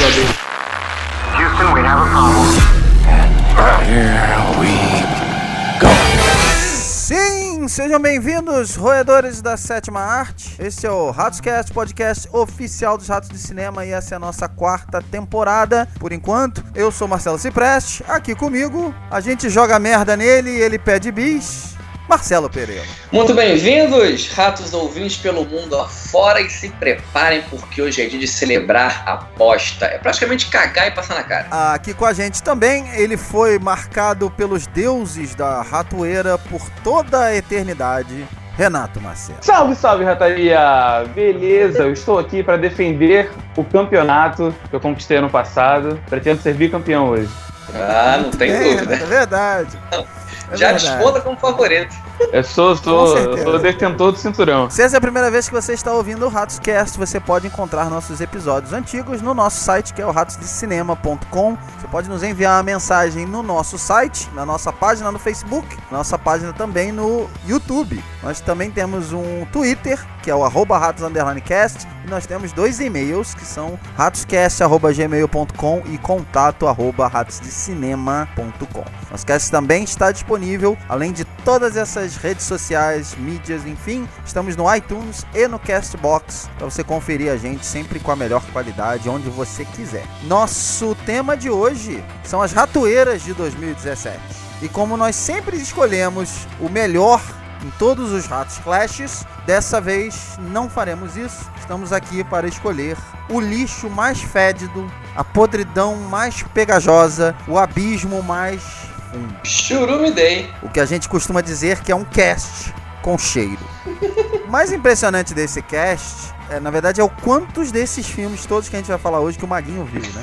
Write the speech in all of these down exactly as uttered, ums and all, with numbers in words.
baby. Houston, we have a problem. And here we go. Sim, sejam bem-vindos, roedores da sétima arte. Esse é o RatosCast, podcast oficial dos Ratos de Cinema, e essa é a nossa quarta temporada, por enquanto. Eu sou Marcelo Cipreste, aqui comigo, a gente joga merda nele e ele pede bis, Marcelo Pereira. Muito bem-vindos, ratos ouvintes pelo mundo afora, e se preparem porque hoje é dia de celebrar a aposta. É praticamente cagar e passar na cara. Aqui com a gente também, ele foi marcado pelos deuses da ratoeira por toda a eternidade, Renato Macedo. Salve, salve, rataria! Beleza, eu estou aqui para defender o campeonato que eu conquistei ano passado. Pretendo ser bicampeão hoje. Ah, não tem é, dúvida. É verdade. É Já verdade. desponta como favorito. Eu sou, sou, eu sou detentor do cinturão. Se essa é a primeira vez que você está ouvindo o RatosCast, você pode encontrar nossos episódios antigos no nosso site, que é o ratos de cinema ponto com. Você pode nos enviar uma mensagem no nosso site, na nossa página no Facebook, nossa página também no YouTube. Nós também temos um Twitter, que é o arroba ratos underline cast, e nós temos dois e-mails, que são ratoscast arroba gmail ponto com e contato arroba ratos de cinema ponto com. Nosso cast também está disponível, além de todas essas redes sociais, mídias, enfim, estamos no iTunes e no Castbox, para você conferir a gente sempre com a melhor qualidade, onde você quiser. Nosso tema de hoje são as ratoeiras de dois mil e dezessete. E como nós sempre escolhemos o melhor em todos os Ratos Clashes, dessa vez não faremos isso. Estamos aqui para escolher o lixo mais fédido, a podridão mais pegajosa, o abismo mais fundo. Churumidei. O que a gente costuma dizer que é um cast com cheiro. O mais impressionante desse cast, é, na verdade, é o quantos desses filmes, todos que a gente vai falar hoje, que o Maguinho viu, né?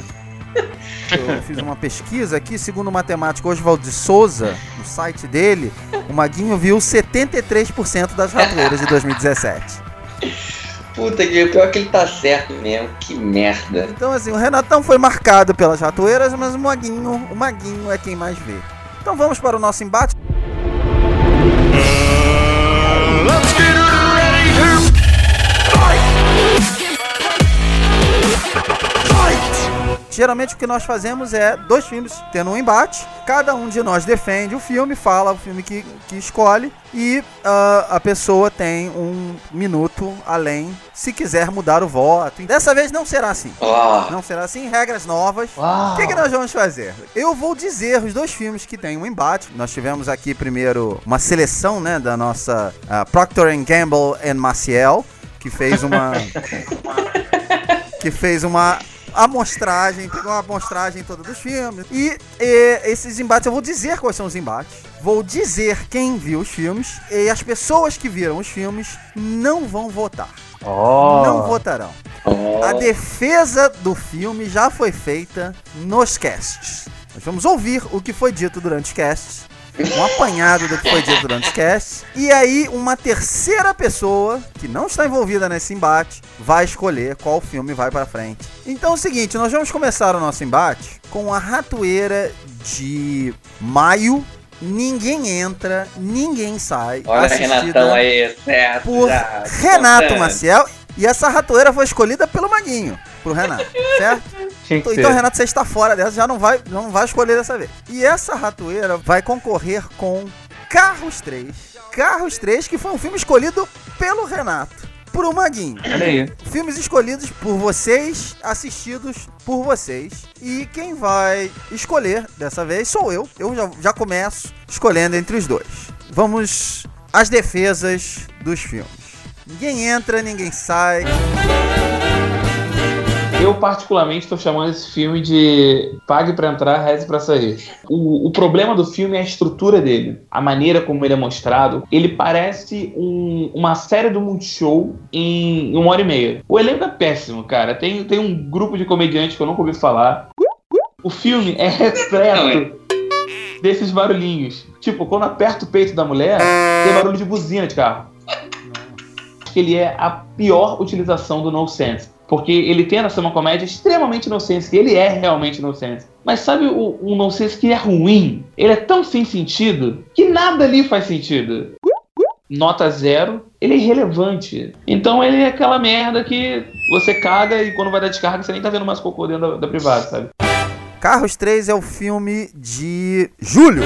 Eu fiz uma pesquisa aqui, segundo o matemático Oswald de Souza, no site dele, o Maguinho viu setenta e três por cento das ratoeiras de dois mil e dezessete. Puta que pior que ele tá certo mesmo, que merda. Então assim, o Renatão foi marcado pelas ratoeiras, mas o Maguinho, o Maguinho é quem mais vê. Então vamos para o nosso embate. Let's get ready to Geralmente o que nós fazemos é dois filmes tendo um embate, cada um de nós defende o filme, fala o filme que, que escolhe, e uh, a pessoa tem um minuto além se quiser mudar o voto. Dessa vez não será assim. Oh. Não será assim, regras novas. O que, que nós vamos fazer? Eu vou dizer os dois filmes que tem um embate. Nós tivemos aqui primeiro uma seleção, né, da nossa uh, Procter and Gamble and Maciel, que fez uma... que fez uma... amostragem, pegou uma amostragem toda dos filmes. E, e esses embates, eu vou dizer quais são os embates. Vou dizer quem viu os filmes. E as pessoas que viram os filmes não vão votar. Oh. Não votarão. Oh. A defesa do filme já foi feita nos casts. Nós vamos ouvir o que foi dito durante os casts. Um apanhado do que foi dito durante os casts. E aí uma terceira pessoa, que não está envolvida nesse embate, vai escolher qual filme vai pra frente. Então é o seguinte, nós vamos começar o nosso embate com a ratoeira de maio. Ninguém entra, ninguém sai. Olha, Renatão aí, certo. Por já, Renato contando. Maciel. E essa ratoeira foi escolhida pelo Maguinho, pro Renato, certo? Então, então, Renato, você está fora dessa, já não vai, não vai escolher dessa vez. E essa ratoeira vai concorrer com Carros três. Carros três, que foi um filme escolhido pelo Renato, pro Maguinho. Olha aí. Filmes escolhidos por vocês, assistidos por vocês. E quem vai escolher dessa vez sou eu. Eu já, já começo escolhendo entre os dois. Vamos às defesas dos filmes. Ninguém entra, ninguém sai. Eu, particularmente, estou chamando esse filme de Pague pra entrar, reze pra sair. O, o problema do filme é a estrutura dele. A maneira como ele é mostrado. Ele parece um, uma série do Multishow em uma hora e meia. O elenco é péssimo, cara. Tem, tem um grupo de comediantes que eu nunca ouvi falar. O filme é repleto desses barulhinhos. Tipo, quando aperta o peito da mulher, tem barulho de buzina de carro. Que ele é a pior utilização do nonsense, porque ele tenta ser uma comédia extremamente nonsense, e ele é realmente nonsense. Mas sabe o, o nonsense que é ruim? Ele é tão sem sentido que nada ali faz sentido. nota zero, ele é irrelevante. Então ele é aquela merda que você caga e quando vai dar descarga você nem tá vendo mais cocô dentro da, da privada, sabe? Carros três é o filme de julho.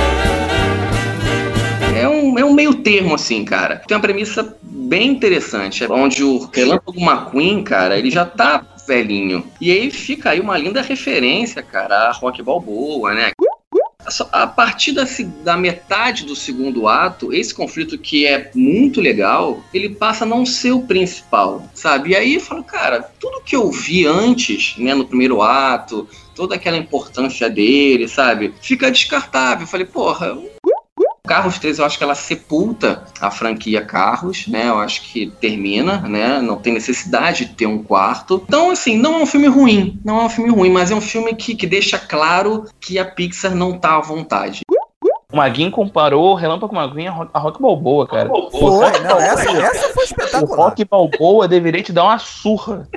É um, é um meio termo, assim, cara. Tem uma premissa bem interessante, onde o Relâmpago McQueen, cara, ele já tá velhinho. E aí fica aí uma linda referência, cara, a Rocky Balboa, né? A partir da, da metade do segundo ato, esse conflito que é muito legal, ele passa a não ser o principal, sabe? E aí eu falo, cara, tudo que eu vi antes, né, no primeiro ato, toda aquela importância dele, sabe? Fica descartável. Eu falei, porra... Carros três, eu acho que ela sepulta a franquia Carros, né? Eu acho que termina, né? Não tem necessidade de ter um quarto. Então, assim, não é um filme ruim. Não é um filme ruim, mas é um filme que, que deixa claro que a Pixar não tá à vontade. O Maguinho comparou o Relâmpago McQueen a Rocky Balboa, cara. Foi, não, essa, essa foi espetacular. O Rocky Balboa deveria te dar uma surra.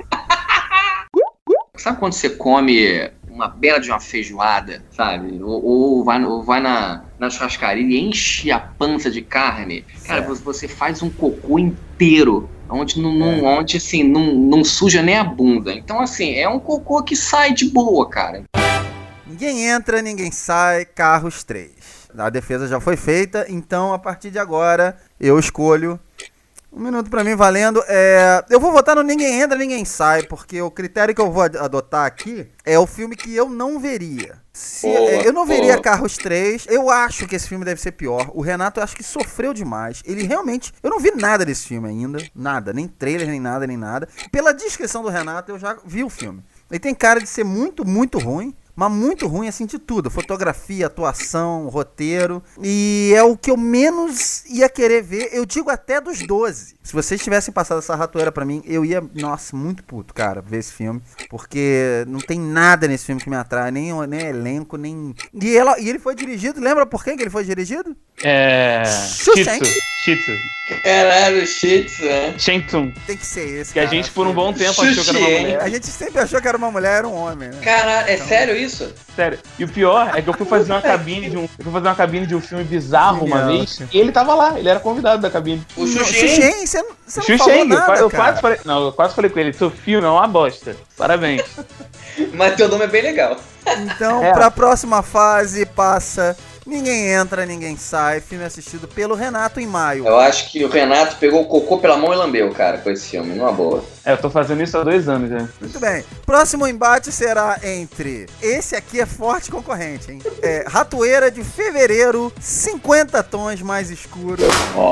Sabe quando você come uma bela de uma feijoada, sabe? Ou, ou vai, ou vai na, na churrascaria e enche a pança de carne. Cara, certo. Você faz um cocô inteiro, onde, não, não, é. onde assim, não, não suja nem a bunda. Então, assim, é um cocô que sai de boa, cara. Ninguém entra, ninguém sai, Carros três. A defesa já foi feita, então, a partir de agora, eu escolho... Um minuto pra mim valendo. É, eu vou votar no Ninguém Entra, Ninguém Sai, porque o critério que eu vou adotar aqui é o filme que eu não veria. Se, boa, é, eu não veria boa. Carros três. Eu acho que esse filme deve ser pior. O Renato, eu acho que sofreu demais. Ele realmente... Eu não vi nada desse filme ainda. Nada. Nem trailer, nem nada, nem nada. Pela descrição do Renato, eu já vi o filme. Ele tem cara de ser muito, muito ruim. Mas muito ruim, assim, de tudo. Fotografia, atuação, roteiro. E é o que eu menos ia querer ver. Eu digo até dos doze. Se vocês tivessem passado essa ratoeira pra mim, eu ia, nossa, muito puto, cara, ver esse filme. Porque não tem nada nesse filme que me atrai. Nem, nem elenco, nem... E, ela, e ele foi dirigido, lembra por quem que ele foi dirigido? É... Xuxen. Shitsu. Caralho, Shitsu, né? Shentung. Tem que ser esse, Que cara, a gente por um bom tempo Xuxi, achou que era uma mulher. A gente sempre achou que era uma mulher, era um homem, né? Caralho, é então... sério isso? Sério. E o pior é que eu fui fazer uma cabine de um, eu fui fazer uma cabine de um filme bizarro uma Genial. vez e ele tava lá, ele era convidado da cabine. O Xuxen, Xuxen? você não, você não Xuxen, falou nada, eu, eu cara. quase falei, não, eu quase falei com ele, seu filme é uma bosta. Parabéns. Mas teu nome é bem legal. Então, É. pra próxima fase, passa Ninguém Entra, Ninguém Sai, filme assistido pelo Renato em maio. Eu acho que o Renato pegou o cocô pela mão e lambeu, cara, com esse filme, numa boa. É, eu tô fazendo isso há dois anos já. Muito bem. Próximo embate será entre... Esse aqui é forte concorrente, hein? É Ratoeira de Fevereiro, cinquenta tons mais escuro.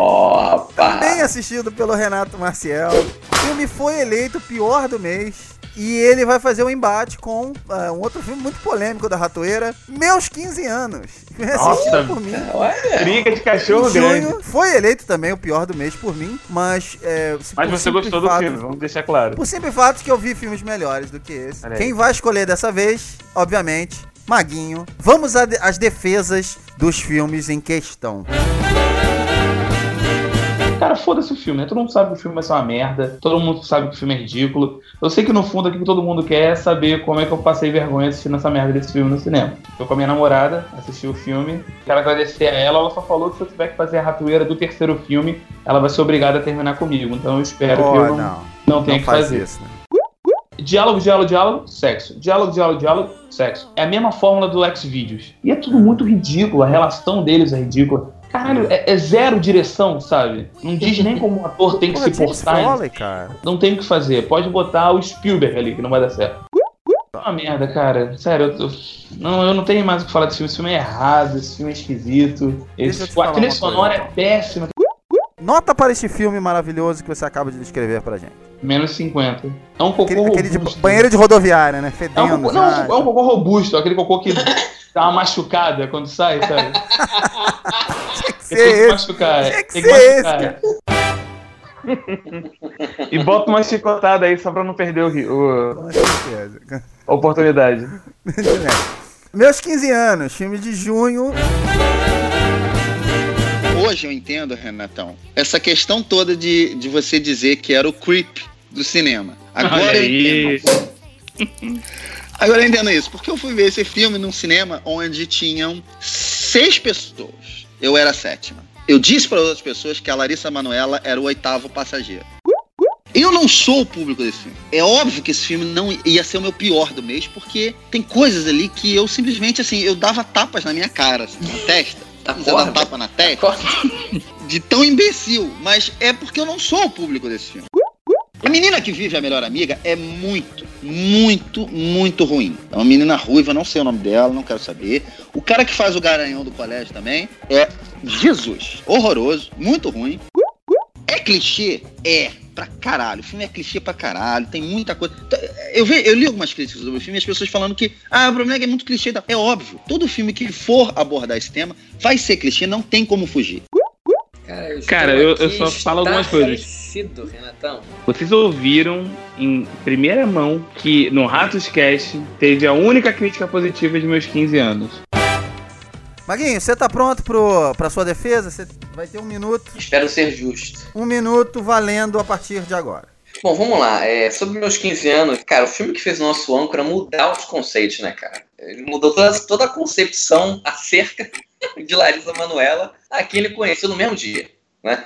Opa! Também assistido pelo Renato Marcial. O filme foi eleito o pior do mês. E ele vai fazer um embate com uh, um outro filme muito polêmico da Ratoeira, Meus quinze anos. Nossa, por mim. Olha! Briga de cachorro Em grande. junho, foi eleito também o pior do mês por mim, mas... É, Mas por você gostou do fato- filme, vamos deixar claro. Por simples fato que eu vi filmes melhores do que esse. Olha aí. Quem vai escolher dessa vez, obviamente, Maguinho. Vamos às defesas dos filmes em questão. Cara, foda-se o filme, né? Todo mundo sabe que o filme vai ser uma merda, todo mundo sabe que o filme é ridículo. Eu sei que no fundo aqui o que todo mundo quer é saber como é que eu passei vergonha assistindo essa merda desse filme no cinema. Eu com a minha namorada assisti o filme, quero agradecer a ela, ela só falou que se eu tiver que fazer a ratoeira do terceiro filme, ela vai ser obrigada a terminar comigo. Então eu espero Oh, que eu não, não. não tenha Não que faz fazer. isso, né? Diálogo, diálogo, diálogo, sexo. Diálogo, diálogo, diálogo, sexo. É a mesma fórmula do Xvideos. E é tudo muito ridículo, a relação deles é ridícula. Caralho, é, é zero direção, sabe? Não diz nem como o ator tem que Porra, se James portar. Foley, cara. Não tem o que fazer. Pode botar o Spielberg ali, que não vai dar certo. É uma merda, cara. Sério, eu, tô... não, eu não tenho mais o que falar desse filme. Esse filme é errado, esse filme é esquisito. Deixa eu Esse... te A falar trilha uma sonora coisa. é péssima. Nota para este filme maravilhoso que você acaba de descrever pra gente. Menos cinquenta. É um cocô Aquele, aquele de robusto. banheiro de rodoviária, né? É um Fedendo. cocô, já. não, é um cocô robusto. Aquele cocô que dá uma machucada quando sai, sabe? Tinha que ser Tem que esse. machucar. Tinha que Tem que ser machucar. E bota uma chicotada aí só pra não perder o, ri- o- Com certeza. a oportunidade. Meus quinze anos, filme de junho. Hoje eu entendo, Renatão, essa questão toda de, de você dizer que era o creep do cinema. Agora Olha eu aí. entendo. Agora eu entendo isso, porque eu fui ver esse filme num cinema onde tinham seis pessoas. Eu era a sétima. Eu disse para outras pessoas que a Larissa Manoela era o oitavo passageiro. Eu não sou o público desse filme. É óbvio que esse filme não ia ser o meu pior do mês, porque tem coisas ali que eu simplesmente, assim, eu dava tapas na minha cara, assim, na testa. Você dá tapa na testa? De tão imbecil. Mas é porque eu não sou o público desse filme. A menina que vive a melhor amiga é muito, muito, muito ruim. É uma menina ruiva, não sei o nome dela, não quero saber. O cara que faz o garanhão do colégio também é Jesus. Horroroso, muito ruim. É clichê? É, pra caralho. O filme é clichê pra caralho, tem muita coisa. Eu, vi, eu li algumas críticas sobre o filme e as pessoas falando que ah, o problema é que é muito clichê. É óbvio, todo filme que for abordar esse tema vai ser clichê, não tem como fugir. Cara, eu, Cara, eu, eu só falo algumas coisas. Renatão. Vocês ouviram em primeira mão que no Ratos Cast teve a única crítica positiva de meus quinze anos. Maguinho, você tá pronto pro, pra sua defesa? Você vai ter um minuto. Espero ser justo. Um minuto valendo a partir de agora. Bom, vamos lá. É, sobre meus quinze anos, cara, o filme que fez o nosso âncora mudar os conceitos, né, cara? Ele mudou toda, toda a concepção acerca de Larissa Manoela a quem ele conheceu no mesmo dia, né?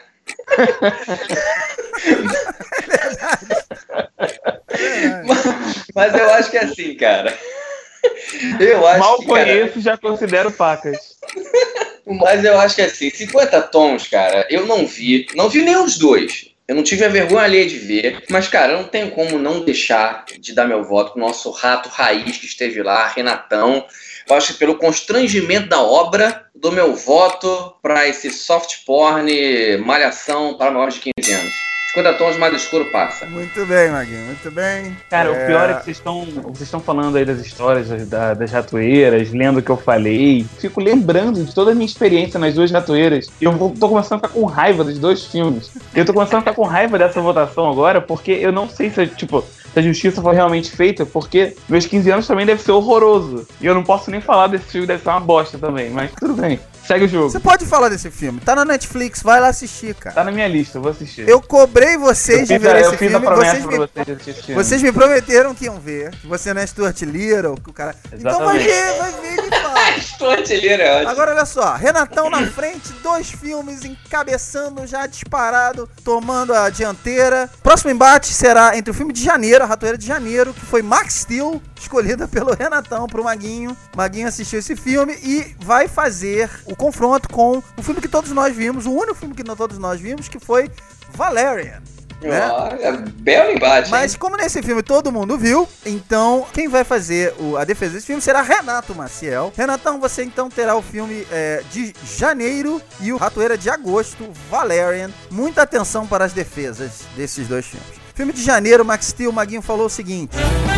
mas, mas eu acho que é assim, cara. Eu acho Mal que, conheço, cara, já considero pacas. Mas eu acho que é assim, cinquenta tons, cara, eu não vi. Não vi nem os dois. Eu não tive a vergonha alheia de ver. Mas, cara, eu não tenho como não deixar de dar meu voto pro nosso rato raiz que esteve lá, Renatão. Eu acho que pelo constrangimento da obra, dou meu voto pra esse soft porn, malhação para maiores de quinze anos. cinquenta tons mais escuro passa. Muito bem, Maguinho, muito bem. Cara, é... o pior é que vocês estão vocês estão falando aí das histórias da, das ratoeiras, lendo o que eu falei. Fico lembrando de toda a minha experiência nas duas ratoeiras. E eu vou, tô começando a ficar com raiva dos dois filmes. Eu tô começando a ficar com raiva dessa votação agora, porque eu não sei se, tipo, se a justiça foi realmente feita, porque meus quinze anos também deve ser horroroso. E eu não posso nem falar desse filme, deve ser uma bosta também, mas tudo bem. Segue o jogo. Você pode falar desse filme, tá na Netflix, vai lá assistir, cara. Tá na minha lista, eu vou assistir. Eu cobrei vocês de ver esse filme. Vocês me... vocês, de assistir filme. vocês me prometeram que iam ver. Que você não é Stuart Little, que o cara. Exatamente. Então vai ver, vai ver e me fala. Stuart Little é ótimo. Agora olha só, Renatão na frente, dois filmes encabeçando já disparado, tomando a dianteira. Próximo embate será entre o filme de janeiro, a Ratoeira de Janeiro, que foi Max Steel, escolhida pelo Renatão pro Maguinho. Maguinho assistiu esse filme e vai fazer o confronto com o filme que todos nós vimos, o único filme que todos nós vimos, que foi Valerian. Né? É belo embate. Mas hein? como nesse filme todo mundo viu, então quem vai fazer o, a defesa desse filme será Renato Maciel. Renatão, você então terá o filme é, de janeiro e o Ratoeira de agosto, Valerian. Muita atenção para as defesas desses dois filmes. Filme de janeiro, Max Steel, o Maguinho falou o seguinte: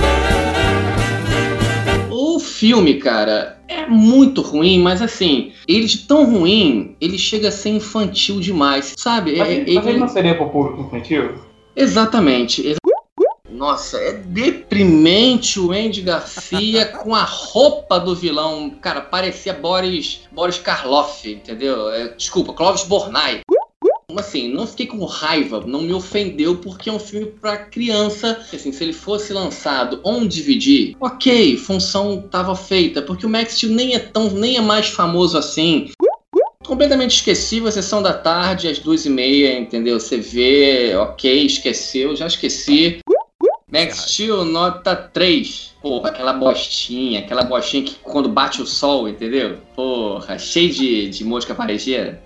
o filme, cara, é muito ruim, mas assim, ele de tão ruim, ele chega a ser infantil demais, sabe? Mas, é, mas ele... ele não seria pro público infantil? Exatamente. Ex... Nossa, é deprimente o Andy Garcia com a roupa do vilão. Cara, parecia Boris, Boris Karloff, entendeu? É, desculpa, Clóvis Bornai. Assim, não fiquei com raiva, não me ofendeu, porque é um filme pra criança. Assim, se ele fosse lançado on D V D, ok, função tava feita, porque o Max Steel nem é tão, nem é mais famoso assim. Completamente esquecível, a sessão da tarde, às duas e meia, entendeu? Você vê, ok, esqueceu, já esqueci. Max Steel, nota três. Porra, aquela bostinha, aquela bostinha que quando bate o sol, entendeu? Porra, cheio de, de mosca parejeira.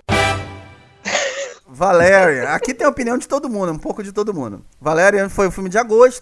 Valerian, aqui tem a opinião de todo mundo, um pouco de todo mundo. Valerian foi o filme de agosto.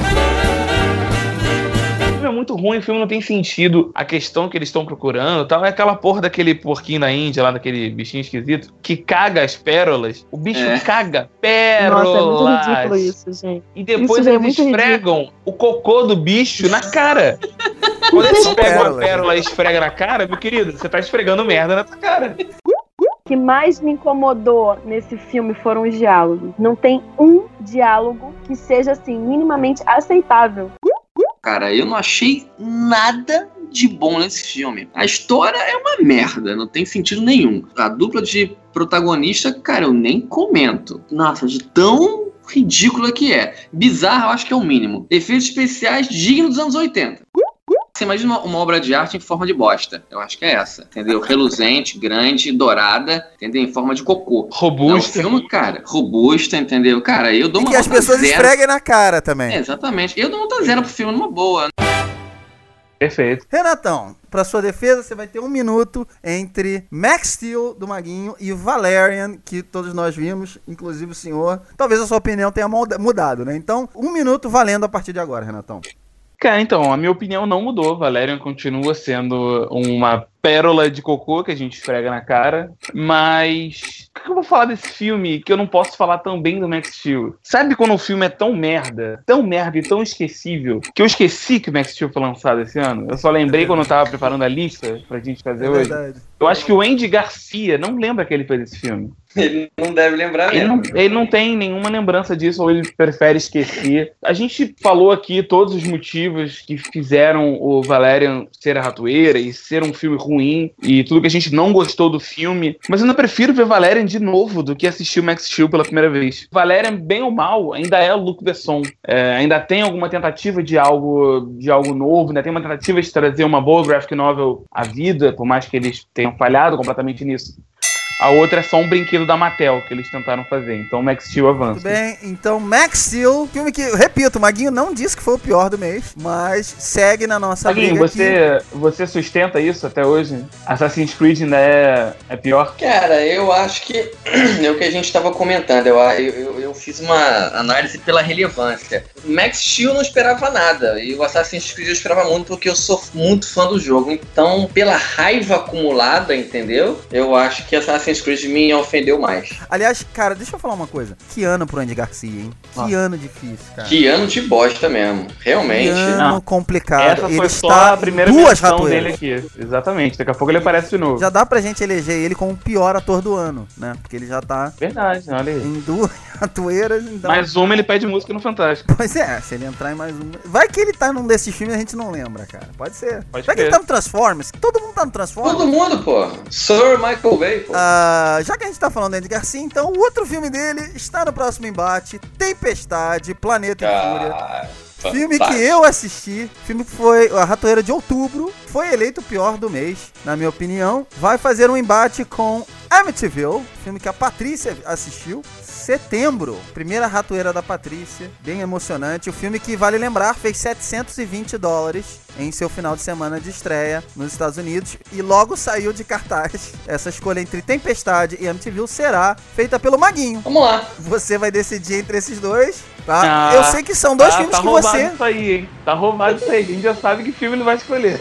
O filme é muito ruim, o filme não tem sentido. A questão que eles estão procurando tal, é aquela porra daquele porquinho da Índia, lá daquele bichinho esquisito, que caga as pérolas. O bicho é. caga pérolas. Nossa, é muito ridículo isso, gente. E depois isso eles é esfregam ridículo. O cocô do bicho na cara. Quando eles pegam a pérola e esfregam na cara, meu querido, você tá esfregando merda na tua cara. O que mais me incomodou nesse filme foram os diálogos. Não tem um diálogo que seja, assim, minimamente aceitável. Cara, eu não achei nada de bom nesse filme. A história é uma merda, não tem sentido nenhum. A dupla de protagonista, cara, eu nem comento. Nossa, de tão ridícula que é. Bizarra, eu acho que é o mínimo. Efeitos especiais dignos dos anos oitenta. Você imagina uma, uma obra de arte em forma de bosta. Eu acho que é essa, entendeu? Reluzente, grande, dourada, entendeu? Em forma de cocô. Robusta. É um filme, cara, robusta, entendeu? Cara, eu dou E uma que as nota pessoas zero. esfreguem na cara também. É, exatamente. Eu dou nota zero pro filme numa boa. Perfeito. Renatão, pra sua defesa, você vai ter um minuto entre Max Steel, do Maguinho, e Valerian, que todos nós vimos, inclusive o senhor. Talvez a sua opinião tenha muda- mudado, né? Então, um minuto valendo a partir de agora, Renatão. Cara, então, a minha opinião não mudou. Valerian continua sendo uma pérola de cocô que a gente esfrega na cara. Mas o que eu vou falar desse filme que eu não posso falar tão bem do Max Steel? Sabe quando o filme é tão merda, tão merda e tão esquecível, que eu esqueci que o Max Steel foi lançado esse ano? Eu só lembrei quando eu tava preparando a lista pra gente fazer É hoje. verdade. Eu acho que o Andy Garcia não lembra que ele fez esse filme. Ele não deve lembrar Ele mesmo. não, ele não tem nenhuma lembrança disso, ou ele prefere esquecer. A gente falou aqui todos os motivos que fizeram o Valerian ser a ratoeira e ser um filme ruim, e tudo que a gente não gostou do filme, mas eu ainda prefiro ver Valerian de novo do que assistir o Max Steel pela primeira vez. Valerian, bem ou mal, ainda é o Luc Besson. É, ainda tem alguma tentativa de algo, de algo novo, ainda tem uma tentativa de trazer uma boa graphic novel à vida, por mais que eles tenham falhado completamente nisso. A outra é só um brinquedo da Mattel que eles tentaram fazer. Então o Max Steel avança. Muito bem, então Max Steel, filme que, repito, o Maguinho não disse que foi o pior do mês, mas segue na nossa Maguinho, briga você, você sustenta isso até hoje? Assassin's Creed ainda é, é pior? Cara, eu acho que é o que a gente estava comentando. Eu, eu, eu fiz uma análise pela relevância. Max Steel não esperava nada. E o Assassin's Creed eu esperava muito porque eu sou muito fã do jogo. Então, pela raiva acumulada, entendeu? Eu acho que Assassin's Creed me ofendeu mais. Aliás, cara, deixa eu falar uma coisa. Que ano pro Andy Garcia, hein? Que Nossa. ano difícil, cara. Que ano de bosta mesmo. Realmente. Que ano Não. complicado. Essa Ele foi só está a primeira em duas versão ratoeiras. dele aqui. Exatamente. Daqui a pouco ele aparece de novo. Já dá pra gente eleger ele como o pior ator do ano, né? Porque ele já tá Verdade, olha aí. em duas ratoeiras, então... Mais uma ele pede música no Fantástico. Pois é, se ele entrar em mais um... Vai que ele tá num desses filmes e a gente não lembra, cara. Pode ser. Pode Vai que ser. ele tá no Transformers. Todo mundo tá no Transformers. Todo mundo, pô. Sir Michael Bay, pô. Ah, já que a gente tá falando do Andy Garcia, então o outro filme dele está no próximo embate, Tempestade, Planeta em Fúria. Cara, Filme fantástico. que eu assisti, filme que foi a Ratoeira de Outubro, foi eleito o pior do mês, na minha opinião. Vai fazer um embate com Amityville, filme que a Patrícia assistiu. Setembro, primeira ratoeira da Patrícia, bem emocionante. O filme que, vale lembrar, fez setecentos e vinte dólares em seu final de semana de estreia nos Estados Unidos e logo saiu de cartaz. Essa escolha entre Tempestade e Amityville será feita pelo Maguinho. Vamos lá. Você vai decidir entre esses dois, tá? Ah, Eu sei que são dois tá, filmes tá que roubado você... isso aí, hein? Tá roubado isso aí. A gente já sabe que filme ele vai escolher.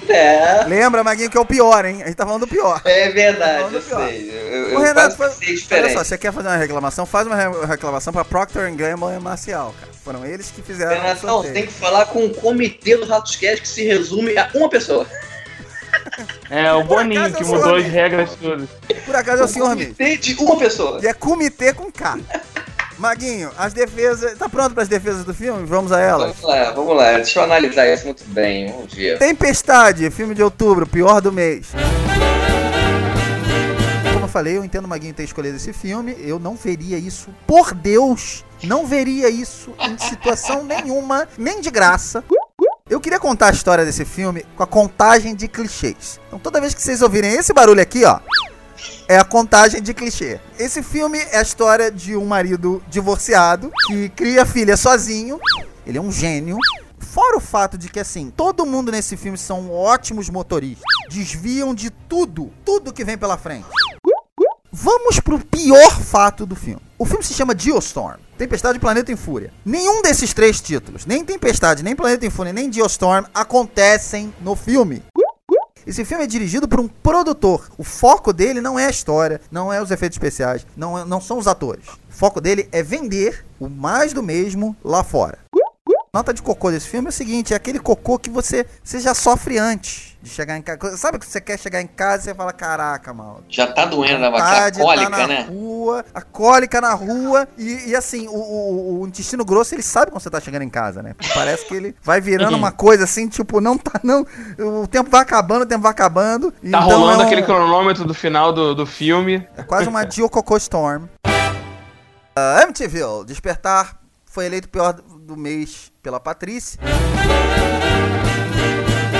É. Lembra, Maguinho, que é o pior, hein? A gente tá falando do pior. É verdade, eu Vamos pior. sei. Eu, eu Ô, Renato, quase foi... pensei olha diferente. só, você quer fazer uma reclamação? Faz uma re- reclamação pra Procter and Gamble e Marcial, cara. Foram eles que fizeram o Renatão, sorteio. tem que falar com o comitê do Ratoscast que se resume a uma pessoa. É, o Boninho acaso que eu sou mudou as amigo. regras todas. Por acaso é o senhor mesmo. Comitê de uma pessoa. E é comitê com K. Maguinho, as defesas... Tá pronto pras defesas do filme? Vamos a elas. Vamos lá, vamos lá. Deixa eu analisar isso muito bem. Vamos ver. Tempestade, filme de outubro, pior do mês. Como eu falei, eu entendo o Maguinho ter escolhido esse filme. Eu não veria isso, por Deus, não veria isso em situação nenhuma, nem de graça. Eu queria contar a história desse filme com a contagem de clichês. Então toda vez que vocês ouvirem esse barulho aqui, ó, é a contagem de clichê. Esse filme é a história de um marido divorciado que cria filha sozinho. Ele é um gênio. Fora o fato de que, assim, todo mundo nesse filme são ótimos motoristas. Desviam de tudo, tudo que vem pela frente. Vamos pro pior fato do filme. O filme se chama Geostorm, Tempestade e Planeta em Fúria. Nenhum desses três títulos, nem Tempestade, nem Planeta em Fúria, nem Geostorm, acontecem no filme. Esse filme é dirigido por um produtor. O foco dele não é a história, não é os efeitos especiais, não, é, não são os atores. O foco dele é vender o mais do mesmo lá fora. Nota de cocô desse filme é o seguinte, é aquele cocô que você, você já sofre antes de chegar em casa. Sabe que você quer chegar em casa e você fala, caraca, mal. Já tá doendo na vaca Vontade, cólica, tá na né? rua, a cólica na rua. E, e assim, o, o, o intestino grosso, ele sabe quando você tá chegando em casa, né? Porque parece que ele vai virando uma coisa assim, tipo, não tá, não. O tempo vai acabando, o tempo vai acabando. Tá então rolando é um- aquele cronômetro do final do, do filme. É quase uma Geococô Storm. Uh, Amityville, Despertar, foi eleito o pior do mês pela Patrícia.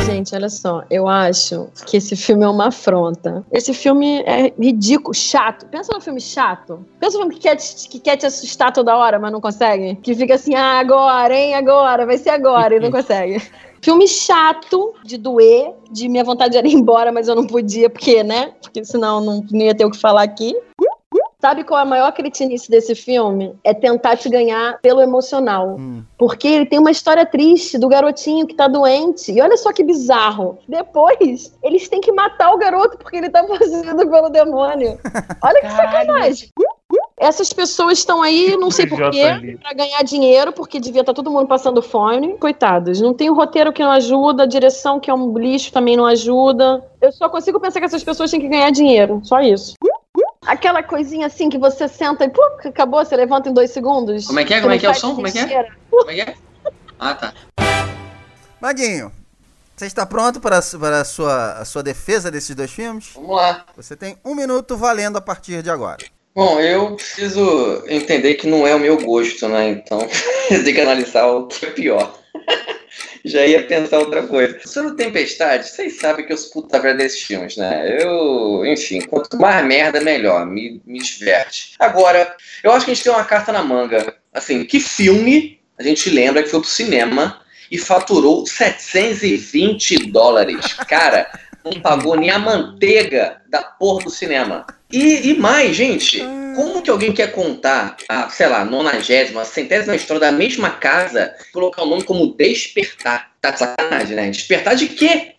Gente, olha só, eu acho que esse filme é uma afronta. Esse filme é ridículo, chato. Pensa num filme chato. Pensa num filme que quer, te, que quer te assustar toda hora, mas não consegue. Que fica assim, ah, agora, hein, agora, vai ser agora, e não consegue. Filme chato, de doer, de minha vontade era ir embora, mas eu não podia, porque, né? Porque senão não, não ia ter o que falar aqui. Sabe qual é a maior cretinice desse filme? É tentar te ganhar pelo emocional. Hum. Porque ele tem uma história triste do garotinho que tá doente. E olha só que bizarro. Depois, eles têm que matar o garoto porque ele tá possuído pelo demônio. Olha que sacanagem. Essas pessoas estão aí, não sei porquê, pra ganhar dinheiro, porque devia estar todo mundo passando fome. Coitados, não tem o roteiro que não ajuda, a direção que é um lixo também não ajuda. Eu só consigo pensar que essas pessoas têm que ganhar dinheiro, só isso. Aquela coisinha assim que você senta e pô, acabou, você levanta em dois segundos. Como é que é? Como é que é o som? Como é que é? Como é que é? Ah, tá. Maguinho, você está pronto para, para a, sua, a sua defesa desses dois filmes? Vamos lá. Você tem um minuto valendo a partir de agora. Bom, eu preciso entender que não é o meu gosto, né? Então, eu tenho que analisar o que é pior. Já ia pensar outra coisa. Sobre o Tempestade, vocês sabem que eu sou puta velha desses filmes, né? Eu, enfim, quanto mais merda, melhor. Me, me diverte. Agora, eu acho que a gente tem uma carta na manga. Assim, que filme a gente lembra que foi pro cinema e faturou setecentos e vinte dólares? Cara, não pagou nem a manteiga da porra do cinema. E, e mais, gente, como que alguém quer contar a, sei lá, nonagésima, centésima história da mesma casa, colocar o nome como Despertar? Tá de sacanagem, né? Despertar de quê?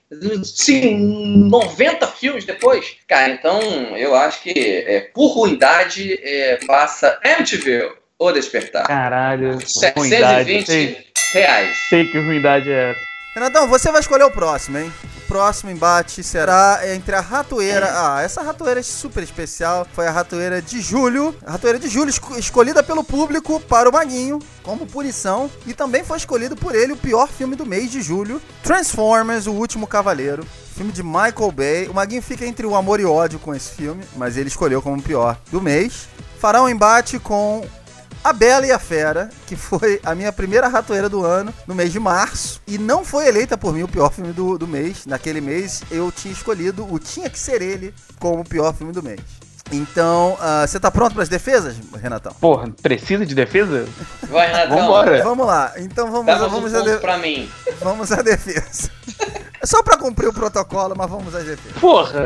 Sim, noventa filmes depois? Cara, então eu acho que é, por ruindade é, passa Amityville ou Despertar. Caralho, setecentos e vinte sei, reais. Sei que ruindade é essa. Renatão, você vai escolher o próximo, hein? O próximo embate será entre a ratoeira... Ah, essa ratoeira é super especial. Foi a ratoeira de julho. A ratoeira de julho esco- escolhida pelo público para o Maguinho, como punição. E também foi escolhido por ele o pior filme do mês de julho. Transformers, O Último Cavaleiro. Filme de Michael Bay. O Maguinho fica entre o amor e ódio com esse filme, mas ele escolheu como o pior do mês. Fará um embate com... A Bela e a Fera, que foi a minha primeira ratoeira do ano, no mês de março, e não foi eleita por mim o pior filme do, do mês. Naquele mês, eu tinha escolhido o Tinha Que Ser Ele como o pior filme do mês. Então, você uh, tá pronto para as defesas, Renatão? Porra, precisa de defesa? Vai, Renatão. Vambora. Vamos lá. Então vamos, Dá vamos um a de... pra mim. Vamos à defesa. É só para cumprir o protocolo, mas vamos às defesas. Porra!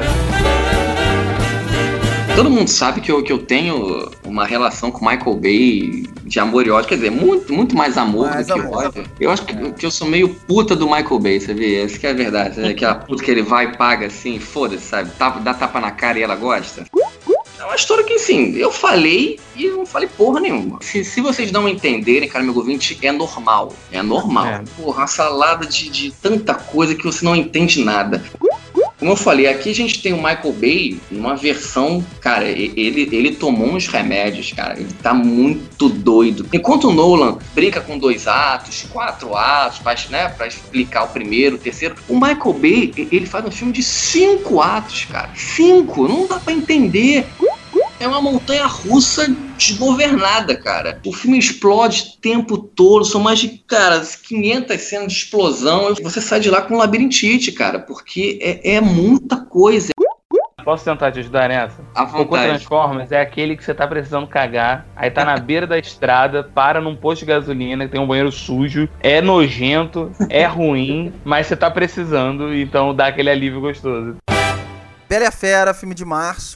Todo mundo sabe que eu, que eu tenho uma relação com Michael Bay de amor e ódio. Quer dizer, muito, muito mais amor mais do que amor. ódio. Eu acho que, que eu sou meio puta do Michael Bay, você vê? Essa que é a verdade. Né? Aquela puta que ele vai e paga assim, foda-se, sabe? Tapa, dá tapa na cara e ela gosta. É uma história que, assim, eu falei e não falei porra nenhuma. Se, se vocês não entenderem, cara, meu ouvinte, é normal. É normal. É. Porra, uma salada de, de tanta coisa que você não entende nada. Como eu falei, aqui a gente tem o Michael Bay numa versão, cara, ele, ele tomou uns remédios, cara, ele tá muito doido. Enquanto o Nolan brinca com dois atos, quatro atos, pra, né, pra explicar o primeiro, o terceiro, o Michael Bay, ele faz um filme de cinco atos, cara. Cinco, não dá pra entender. É uma montanha russa desgovernada, cara. O filme explode o tempo todo, são mais de, cara, quinhentas cenas de explosão. Você sai de lá com labirintite, cara, porque é, é muita coisa. Posso tentar te ajudar nessa? À vontade. O Cocô Transformers é aquele que você tá precisando cagar, aí tá na beira da estrada, para num posto de gasolina, que tem um banheiro sujo, é nojento, é ruim, mas você tá precisando, então dá aquele alívio gostoso. Bela e a Fera, filme de março.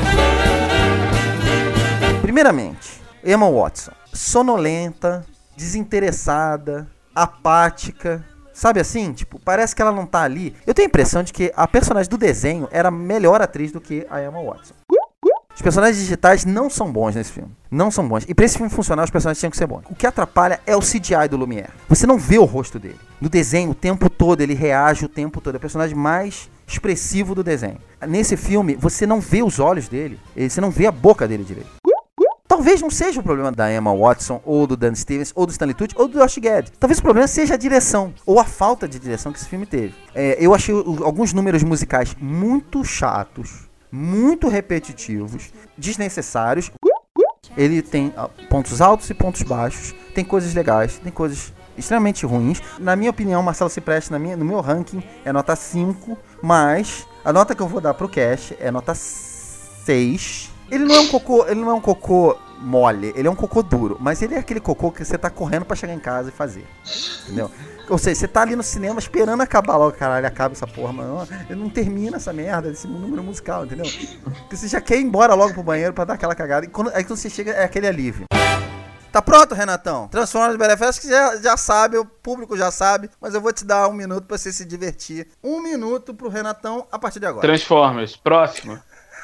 Primeiramente, Emma Watson, sonolenta, desinteressada, apática, sabe assim? Tipo, parece que ela não tá ali. Eu tenho a impressão de que a personagem do desenho era melhor atriz do que a Emma Watson. Os personagens digitais não são bons nesse filme. Não são bons. E pra esse filme funcionar, os personagens tinham que ser bons. O que atrapalha é o C G I do Lumière. Você não vê o rosto dele. No desenho, o tempo todo, ele reage o tempo todo. É o personagem mais expressivo do desenho. Nesse filme, você não vê os olhos dele. Você não vê a boca dele direito. Talvez não seja o problema da Emma Watson, ou do Dan Stevens, ou do Stanley Tucci, ou do Josh Gad. Talvez o problema seja a direção, ou a falta de direção que esse filme teve. É, eu achei alguns números musicais muito chatos, muito repetitivos, desnecessários. Ele tem pontos altos e pontos baixos, tem coisas legais, tem coisas extremamente ruins. Na minha opinião, Marcelo Cipreste, na minha, no meu ranking, é nota cinco, mas a nota que eu vou dar pro Cash é nota seis. Ele não é um cocô, ele não é um cocô mole, ele é um cocô duro, mas ele é aquele cocô que você tá correndo pra chegar em casa e fazer, entendeu? Ou seja, você tá ali no cinema esperando acabar logo, caralho, acaba essa porra, mano. Ele não termina essa merda desse número musical, entendeu? Porque você já quer ir embora logo pro banheiro pra dar aquela cagada. E quando, aí quando você chega, é aquele alívio. Tá pronto, Renatão? Transformers Bela Fera, que já, já sabe, o público já sabe, mas eu vou te dar um minuto pra você se divertir. Um minuto pro Renatão a partir de agora. Transformers, próximo.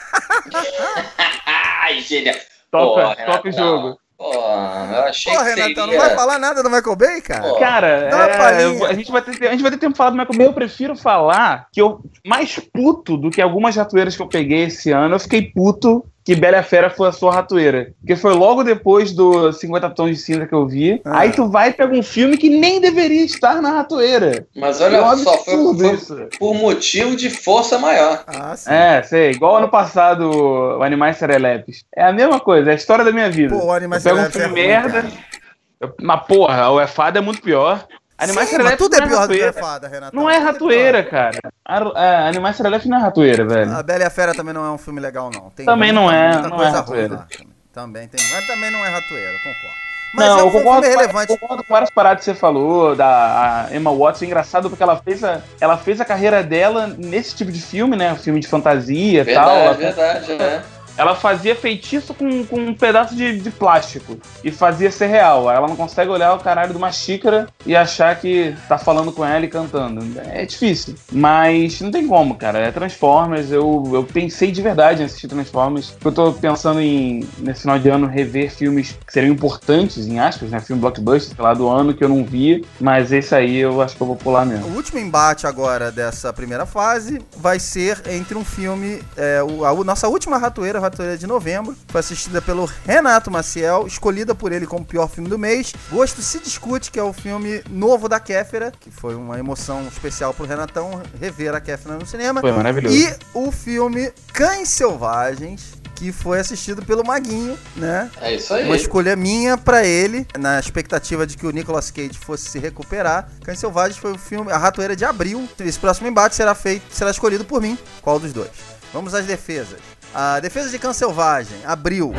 Ai, genial. Top, Pô, top jogo. Pô, eu achei Pô, que Renatão, seria... não vai falar nada do Michael Bay, cara? Pô. Cara, Dá uma é, palhinha. a, gente vai ter, a gente vai ter tempo de falar do Michael Bay. Eu prefiro falar que eu, mais puto do que algumas ratoeiras que eu peguei esse ano, eu fiquei puto que Bela e a Fera foi a sua ratoeira. Porque foi logo depois do cinquenta Tons de Cinza que eu vi. Ah. Aí tu vai pegar um filme que nem deveria estar na ratoeira. Mas olha É um só, foi, absurdo foi isso. por motivo de força maior. Ah, sim. É, sei. Igual ano passado, o Animais Serelepes. É a mesma coisa, é a história da minha vida. Pô, o Animais eu pego um Serelepes filme é ruim, merda. cara. eu- Mas porra, o Efado é muito pior. Animais Sim, mas Serelepes tudo é não pior do que a ratoeira. fada, Renatão. Não é Tudo ratoeira, pior. cara. A, a, Animais Serelepes não é ratoeira, velho. A Bela e a Fera também não é um filme legal, não. Tem Também muita- não é, muita não coisa é ruim ratoeira. lá. Também tem, mas também não é ratoeira, concordo. Mas Não, é um eu filme concordo, relevante. eu concordo com várias paradas que você falou, da a Emma Watson. É engraçado porque ela fez, a, ela fez a carreira dela nesse tipo de filme, né? Filme de fantasia e tal. Ela, Verdade, verdade, né? ela fazia feitiço com, com um pedaço de, de plástico e fazia ser real. Aí ela não consegue olhar o caralho de uma xícara e achar que tá falando com ela e cantando. É difícil. Mas não tem como, cara. É Transformers. Eu, eu pensei de verdade em assistir Transformers. Porque eu tô pensando em, nesse final de ano, rever filmes que seriam importantes, em aspas, né? Filme blockbuster, sei lá, do ano que eu não via. Mas esse aí eu acho que eu vou pular mesmo. O último embate agora dessa primeira fase vai ser entre um filme, é, o, a, nossa última ratoeira, a ratoeira de novembro, foi assistida pelo Renato Maciel, escolhida por ele como pior filme do mês. Gosto se discute, que é o filme novo da Kéfera, que foi uma emoção especial pro Renatão rever a Kéfera no cinema. Foi maravilhoso. E o filme Cães Selvagens, que foi assistido pelo Maguinho, né? É isso aí. Uma escolha minha pra ele, na expectativa de que o Nicolas Cage fosse se recuperar. Cães Selvagens foi o filme, a ratoeira de abril. Esse próximo embate será feito, será escolhido por mim. Qual dos dois? Vamos às defesas. A defesa de Cães Selvagem, abril.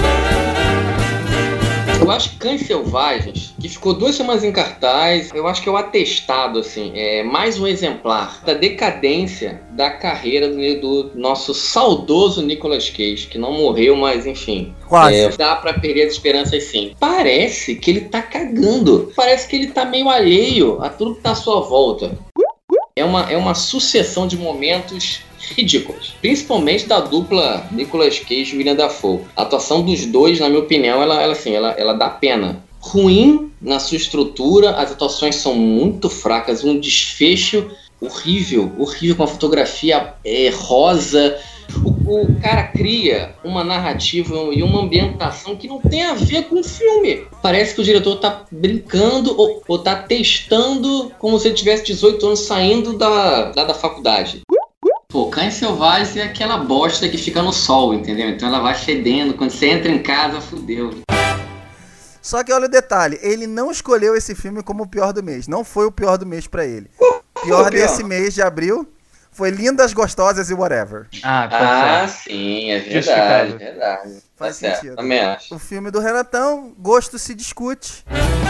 Eu acho que Cães Selvagens, que ficou duas semanas em cartaz, eu acho que é o atestado, assim, é mais um exemplar da decadência da carreira do, do nosso saudoso Nicolas Cage, que não morreu, mas enfim. Quase. É, dá pra perder as esperanças sim. Parece que ele tá cagando. Parece que ele tá meio alheio a tudo que tá à sua volta. É uma, é uma sucessão de momentos ridículos, principalmente da dupla Nicolas Cage e William Dafoe. A atuação dos dois, na minha opinião, ela, ela, assim, ela, ela dá pena. Ruim na sua estrutura, as atuações são muito fracas, um desfecho horrível, horrível, com a fotografia é, rosa. O, o cara cria uma narrativa e uma ambientação que não tem a ver com o filme. Parece que o diretor tá brincando ou, ou tá testando como se ele tivesse dezoito anos saindo da, da, da faculdade. Pô, Cães Selvagens é aquela bosta que fica no sol, entendeu? Então ela vai fedendo, quando você entra em casa, fudeu. Só que olha o detalhe, ele não escolheu esse filme como o pior do mês. Não foi o pior do mês pra ele. O pior desse mês de abril foi Lindas, Gostosas e Whatever. Ah, tá Ah, certo. sim, é verdade, Justificável. verdade. Faz Tá certo, sentido. também acho. O filme do Renatão, gosto se discute.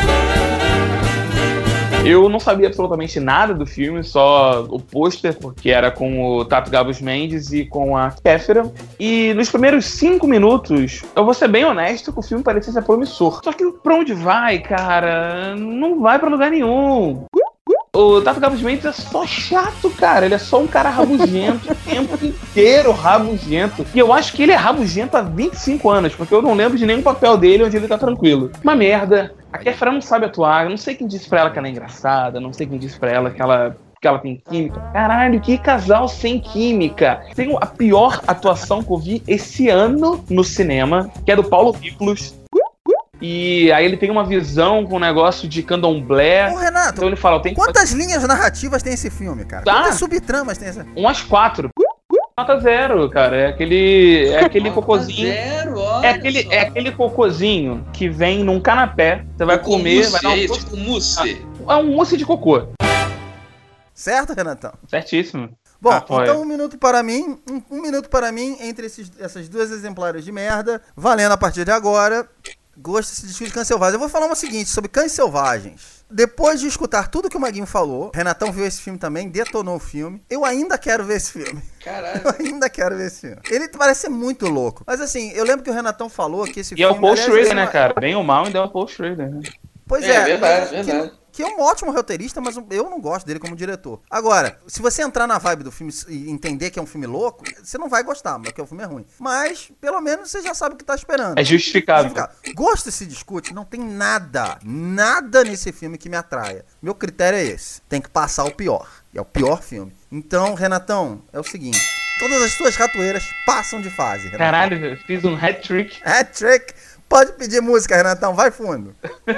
Eu não sabia absolutamente nada do filme, só o pôster, porque era com o Tato Gabos Mendes e com a Kéfera. E nos primeiros cinco minutos, eu vou ser bem honesto, que o filme parecia ser promissor. Só que pra onde vai, cara? Não vai pra lugar nenhum. O Tato Gabos Mendes é só chato, cara. Ele é só um cara rabugento o tempo inteiro rabugento. E eu acho que ele é rabugento há vinte e cinco anos, porque eu não lembro de nenhum papel dele onde ele tá tranquilo. Uma merda. A Kéfera não sabe atuar. Eu não sei quem disse pra ela que ela é engraçada. Não sei quem disse pra ela que ela, que ela tem química. Caralho, que casal sem química. Tem a pior atuação que eu vi esse ano no cinema, que é do Paulo Miklos. E aí ele tem uma visão com um negócio de candomblé. Ô, Renato, Então ele fala, eu tenho que quantas linhas narrativas tem esse filme, cara? Tá. Quantas subtramas tem esse... umas quatro. Nota zero, cara. É aquele, é aquele cocôzinho. Zero, olha É aquele, só. é aquele cocôzinho que vem num canapé. Você vai Com comer, mousse, vai dar um é gosto. tipo mousse. É um mousse de cocô. Certo, Renatão? Certíssimo. Bom, Apoio. então um minuto para mim, um, um minuto para mim entre esses, essas duas exemplares de merda, valendo a partir de agora. Gosto de discutir Cães Selvagens. Eu vou falar o seguinte sobre Cães Selvagens. Depois de escutar tudo que o Maguinho falou, Renatão viu esse filme também, detonou o filme. Eu ainda quero ver esse filme. Caralho. Eu ainda quero ver esse filme. Ele parece ser muito louco. Mas assim, eu lembro que o Renatão falou que esse E é filme... o Paul aliás, Schrader, esse é né, uma- cara? Bem ou mal, ainda é o Paul Schrader, né? Pois É, é, verdade, que, verdade. que é um ótimo roteirista, mas eu não gosto dele como diretor. Agora, se você entrar na vibe do filme e entender que é um filme louco, você não vai gostar, porque o filme é ruim. Mas, pelo menos, você já sabe o que tá esperando. É justificável. Justificável. Gosto se discute, não tem nada, nada nesse filme que me atraia. Meu critério é esse, tem que passar o pior. E é o pior filme. Então, Renatão, é o seguinte, todas as suas ratoeiras passam de fase, Renatão. Caralho, eu fiz um hat-trick. Hat-trick. Pode pedir música, Renatão, vai fundo.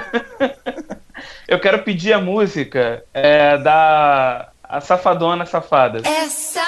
Eu quero pedir a música é, da a Safadona Safada. É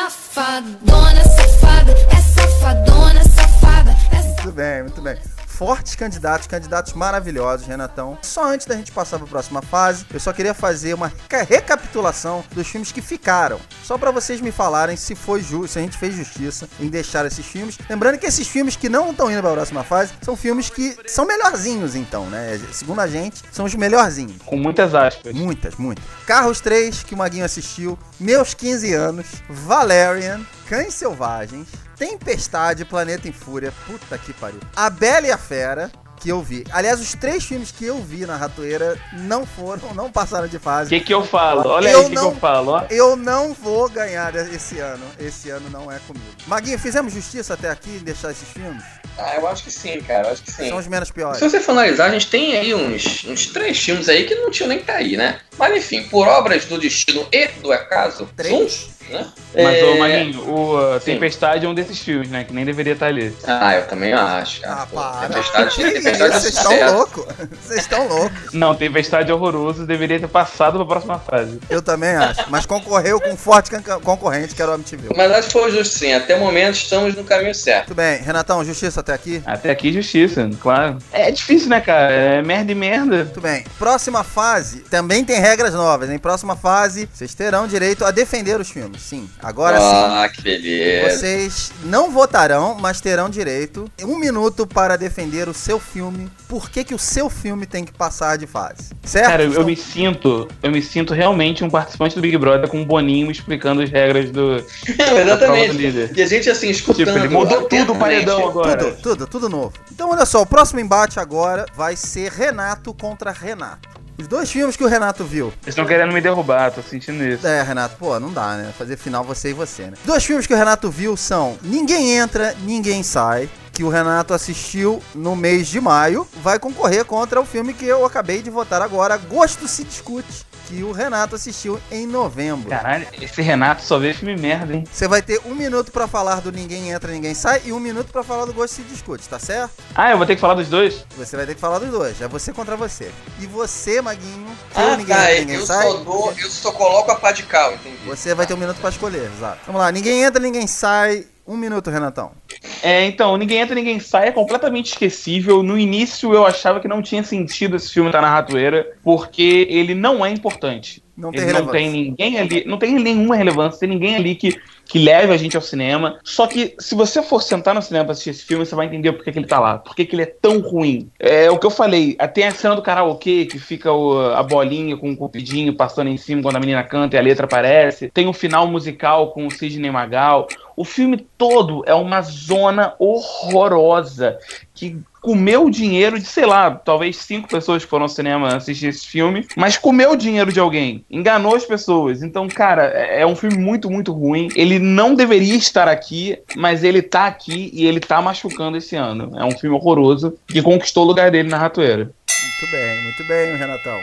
safadona, safada, é safadona, safada. É Muito bem, muito bem. Fortes candidatos, candidatos maravilhosos, Renatão. Só antes da gente passar para a próxima fase, eu só queria fazer uma reca- recapitulação dos filmes que ficaram. Só para vocês me falarem se foi justo, se a gente fez justiça em deixar esses filmes. Lembrando que esses filmes que não estão indo para a próxima fase são filmes que são melhorzinhos, então, né? Segundo a gente, são os melhorzinhos. Com muitas aspas. Muitas, muitas. Carros três, que o Maguinho assistiu. Meus quinze anos. Valerian. Cães Selvagens. Tempestade, Planeta em Fúria. Puta que pariu. A Bela e a Fera, que eu vi. Aliás, os três filmes que eu vi na ratoeira não foram, não passaram de O fase. que que eu falo? Olha Eu aí o que, não- que eu falo, ó. Eu não vou ganhar esse ano. Esse ano não é comigo. Maguinho, fizemos justiça até aqui em deixar esses filmes? Ah, eu acho que sim, cara. Eu acho que sim. São os menos piores. Se você for analisar, a gente tem aí uns, uns três filmes aí que não tinham nem que cair, né? Mas enfim, por obras do destino e do acaso, Três? um, né? Mas, É, ô Maguinho, o uh, sim. Tempestade é um desses filmes, né? Que nem deveria estar ali. Ah, eu também acho, cara. Ah, Pô, para. Tempestade, Que Tempestade é isso? Vocês estão sucesso. loucos. Vocês estão loucos. Não, Tempestade é horroroso, deveria ter passado pra próxima fase. Eu também acho. Mas concorreu com um forte can- concorrente, que era o Amityville. Mas acho que foi justo sim. Até o momento estamos no caminho certo. Muito bem. Renatão, justiça até aqui? Até aqui, justiça, claro. É difícil, né, cara? É merda e merda. Muito bem. Próxima fase também tem regras novas, hein? Próxima fase, vocês terão direito a defender os filmes. Sim. Agora sim. Ah, que beleza. Vocês não votarão, mas terão direito um minuto para defender o seu filme. Por que que o seu filme tem que passar de fase? Certo? Cara, eu, eu Estão- me sinto, eu me sinto realmente um participante do Big Brother com um Boninho explicando as regras do, da prova do Exatamente. líder. E a gente assim, escutando. Tipo, ele mudou tudo o atentamente. paredão agora. Tudo, tudo, tudo novo. Então, olha só, o próximo embate agora vai ser Renato contra Renato. Os dois filmes que o Renato viu. Eles estão querendo me derrubar, tô sentindo isso. É, Renato, pô, não dá, né? Fazer final você e você, né? Dois filmes que o Renato viu são Ninguém Entra, Ninguém Sai, que o Renato assistiu no mês de maio. Vai concorrer contra o filme que eu acabei de votar agora, Gosto Se Discute, que o Renato assistiu em novembro. Caralho, esse Renato só vê filme merda, hein? Você vai ter um minuto pra falar do Ninguém Entra, Ninguém Sai e um minuto pra falar do Gosto Se Discute, tá certo? Ah, eu vou ter que falar dos dois? Você vai ter que falar dos dois, é você contra você. E você, Maguinho, que Ah, Ninguém tá. Entra, Ninguém Eu Sai, só, dou, eu só coloco a pá de cal, entendi. você vai ter um minuto pra escolher, exato. Vamos lá, Ninguém Entra, Ninguém Sai, um minuto, Renatão. É, então, Ninguém Entra, Ninguém Sai é completamente esquecível. No início eu achava que não tinha sentido esse filme estar na ratoeira, porque ele não é importante. Não tem Ele não relevância. tem ninguém ali, não tem nenhuma relevância, tem ninguém ali que, que leve a gente ao cinema. Só que se você for sentar no cinema pra assistir esse filme, você vai entender por que, que ele tá lá, por que, que ele é tão ruim. É o que eu falei, tem a cena do karaokê que fica o- a bolinha com o cupidinho passando em cima quando a menina canta e a letra aparece. Tem o final musical com o Sidney Magal. O filme todo é uma zona horrorosa que comeu o dinheiro de, sei lá, talvez cinco pessoas que foram ao cinema assistir esse filme, mas comeu o dinheiro de alguém, enganou as pessoas. Então, cara, é é um filme muito, muito ruim. Ele não deveria estar aqui, mas ele tá aqui e ele tá machucando esse ano. É um filme horroroso que conquistou o lugar dele na ratoeira. Muito bem, muito bem, Renatão.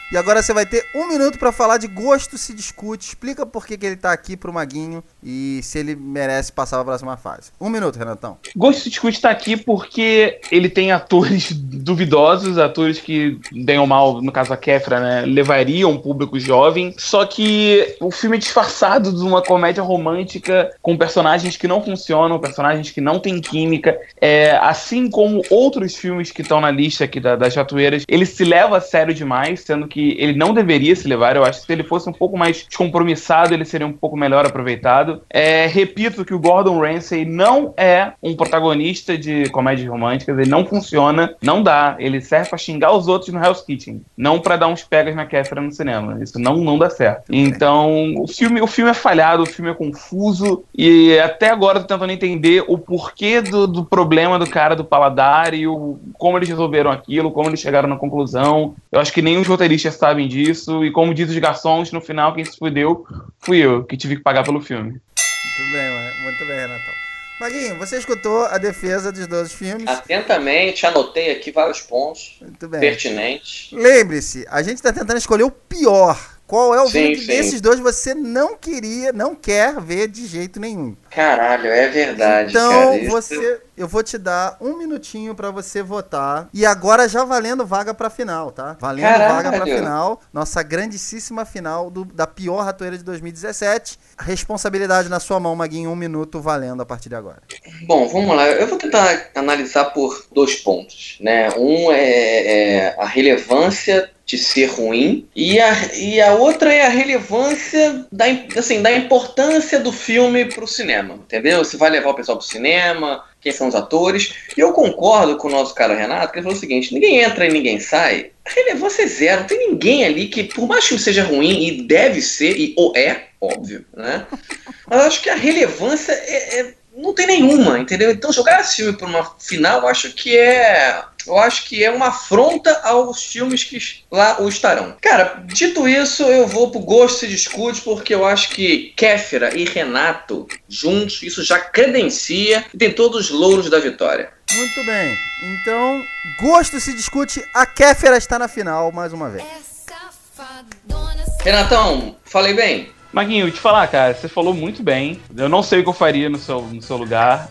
E agora você vai ter um minuto pra falar de Gosto Se Discute. Explica por que, que ele tá aqui pro Maguinho e se ele merece passar pra próxima fase. Um minuto, Renatão. Gosto Se Discute tá aqui porque ele tem atores duvidosos, atores que, bem ou mal, no caso a Kéfera, né, levariam um público jovem. Só que o filme é disfarçado de uma comédia romântica com personagens que não funcionam, personagens que não têm química. É, assim como outros filmes que estão na lista aqui da, das ratoeiras, ele se leva a sério demais, sendo que ele não deveria se levar. Eu acho que se ele fosse um pouco mais descompromissado, ele seria um pouco melhor aproveitado. É, repito que o Gordon Ramsay não é um protagonista de comédias românticas, ele não funciona, não dá. Ele serve pra xingar os outros no Hell's Kitchen, não pra dar uns pegas na Kéfera no cinema. Isso não, não dá certo. Então, o filme, o filme é falhado, o filme é confuso, e até agora eu tô tentando entender o porquê do, do problema do cara do paladar e o, como eles resolveram aquilo, como eles chegaram na conclusão. Eu acho que nem os roteiristas sabem disso, e como diz os garçons, no final quem se fudeu fui eu, que tive que pagar pelo filme. Muito bem, mano. Muito bem, Renatão. Maguinho, você escutou a defesa dos dois filmes. Atentamente, anotei aqui vários pontos Muito bem. pertinentes. Lembre-se, a gente tá tentando escolher o pior. Qual é o Sim, filme que sim. desses dois você não queria, não quer ver de jeito nenhum? Caralho, é verdade, Então, cara. Isso- você, eu vou te dar um minutinho pra você votar. E agora já valendo vaga pra final, tá? Valendo Caralho. vaga pra final. Nossa grandíssima final do- da pior ratoeira de dois mil e dezessete. Responsabilidade na sua mão, Maguinho. Um minuto valendo a partir de agora. Bom, vamos lá. Eu vou tentar analisar por dois pontos, né? Um é, é a relevância de ser ruim e a, e a outra é a relevância da, im- assim, da importância do filme pro cinema, entendeu? Se vai levar o pessoal pro cinema, quem são os atores. E eu concordo com o nosso cara Renato, que ele falou o seguinte: ninguém entra e ninguém sai. A relevância é zero. Não tem ninguém ali que, por mais que o filme seja ruim, e deve ser, e ou é, óbvio, né? Mas eu acho que a relevância é, é- não tem nenhuma, entendeu? Então jogar esse filme para uma final, eu acho que é, eu acho que é uma afronta aos filmes que lá o estarão. Cara, dito isso, eu vou pro Gosto Se Discute, porque eu acho que Kéfera e Renato juntos, isso já credencia e tem todos os louros da vitória. Muito bem. Então, Gosto Se Discute. A Kéfera está na final mais uma vez. É safadona, Renatão, falei bem? Maguinho, te falar, cara, você falou muito bem. Eu não sei o que eu faria no seu, no seu lugar,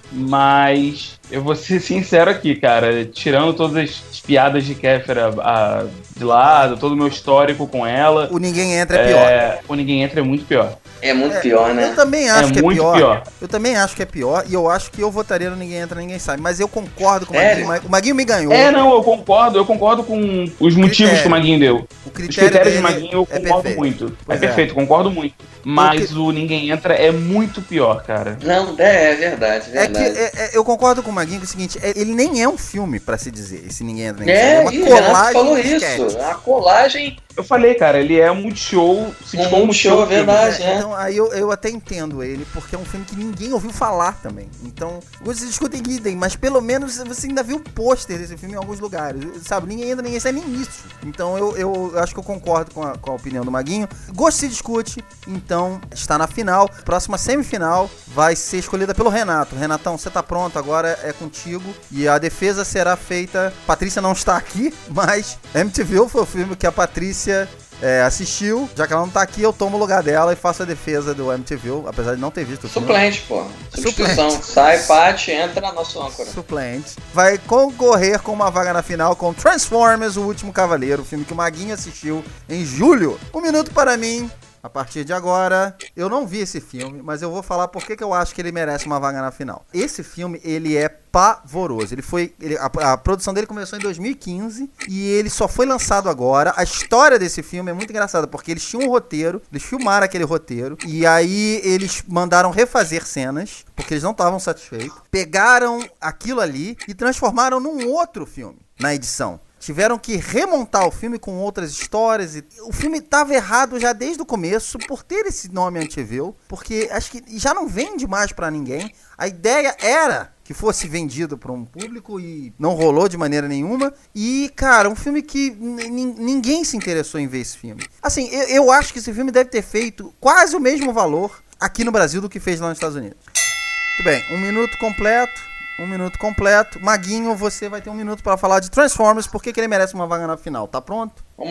mas eu vou ser sincero aqui, cara. Tirando todas as piadas de Kéfera a, de lado, todo o meu histórico com ela, O Ninguém Entra é pior. é, o Ninguém Entra é muito pior. É muito É, pior, né? Eu também acho É que é muito pior. pior. Eu também acho que é pior. E eu acho que eu votaria no Ninguém Entra, Ninguém Sai. Mas eu concordo com o Sério? Maguinho. O Maguinho me ganhou. É, não, eu concordo, eu concordo com os motivos critério. que o Maguinho deu. O Os critério critérios de dele Maguinho eu é concordo perfeito. muito. Pois é é. perfeito, concordo muito. Mas o Ninguém Entra é muito pior, cara. Não, é, é verdade, é É que verdade. é- é- eu concordo com o Maguinho que é o seguinte, é- ele nem é um filme, pra se dizer, esse Ninguém Entra, Ninguém Sai. É, É uma ih, Renato colagem falou de isso. sketch. A colagem. Eu falei, cara, ele é um multishow, se Um for um multishow, multishow, é verdade. É, é. então aí eu, eu até entendo ele, porque é um filme que ninguém ouviu falar também. Então, vocês discutem idem, mas pelo menos você ainda viu o pôster desse filme em alguns lugares. Sabe, ninguém entra, ninguém sai nem nisso. Então eu, eu acho que eu concordo com a, com a opinião do Maguinho. Gosto Se Discute, então está na final. Próxima semifinal vai ser escolhida pelo Renato. Renatão, você tá pronto, agora é contigo. E a defesa será feita. Patrícia não está aqui, mas Amityville foi o filme que a Patrícia é, assistiu. Já que ela não tá aqui, eu tomo o lugar dela e faço a defesa do Amityville, apesar de não ter visto o filme. Suplente, pô. Substituição. Suplente. Sai, Paty, entra nosso âncora. Suplente. Vai concorrer com uma vaga na final com Transformers, O Último Cavaleiro, o filme que o Maguinho assistiu em julho. Um minuto para mim. A partir de agora, eu não vi esse filme, mas eu vou falar por que que eu acho que ele merece uma vaga na final. Esse filme, ele é pavoroso. Ele foi, ele- a, a produção dele começou em dois mil e quinze e ele só foi lançado agora. A história desse filme é muito engraçada, porque eles tinham um roteiro, eles filmaram aquele roteiro, e aí eles mandaram refazer cenas, porque eles não estavam satisfeitos. Pegaram aquilo ali e transformaram num outro filme na edição. Tiveram que remontar o filme com outras histórias. E o filme tava errado já desde o começo por ter esse nome Amityville, porque acho que já não vende mais pra ninguém. A ideia era que fosse vendido para um público e não rolou de maneira nenhuma. E, cara, um filme que n- n- ninguém se interessou em ver esse filme. Assim, eu, eu acho que esse filme deve ter feito quase o mesmo valor aqui no Brasil do que fez lá nos Estados Unidos. Muito bem, um minuto completo. Um minuto completo. Maguinho, você vai ter um minuto para falar de Transformers. Por que que ele merece uma vaga na final? Tá pronto? Vamos lá.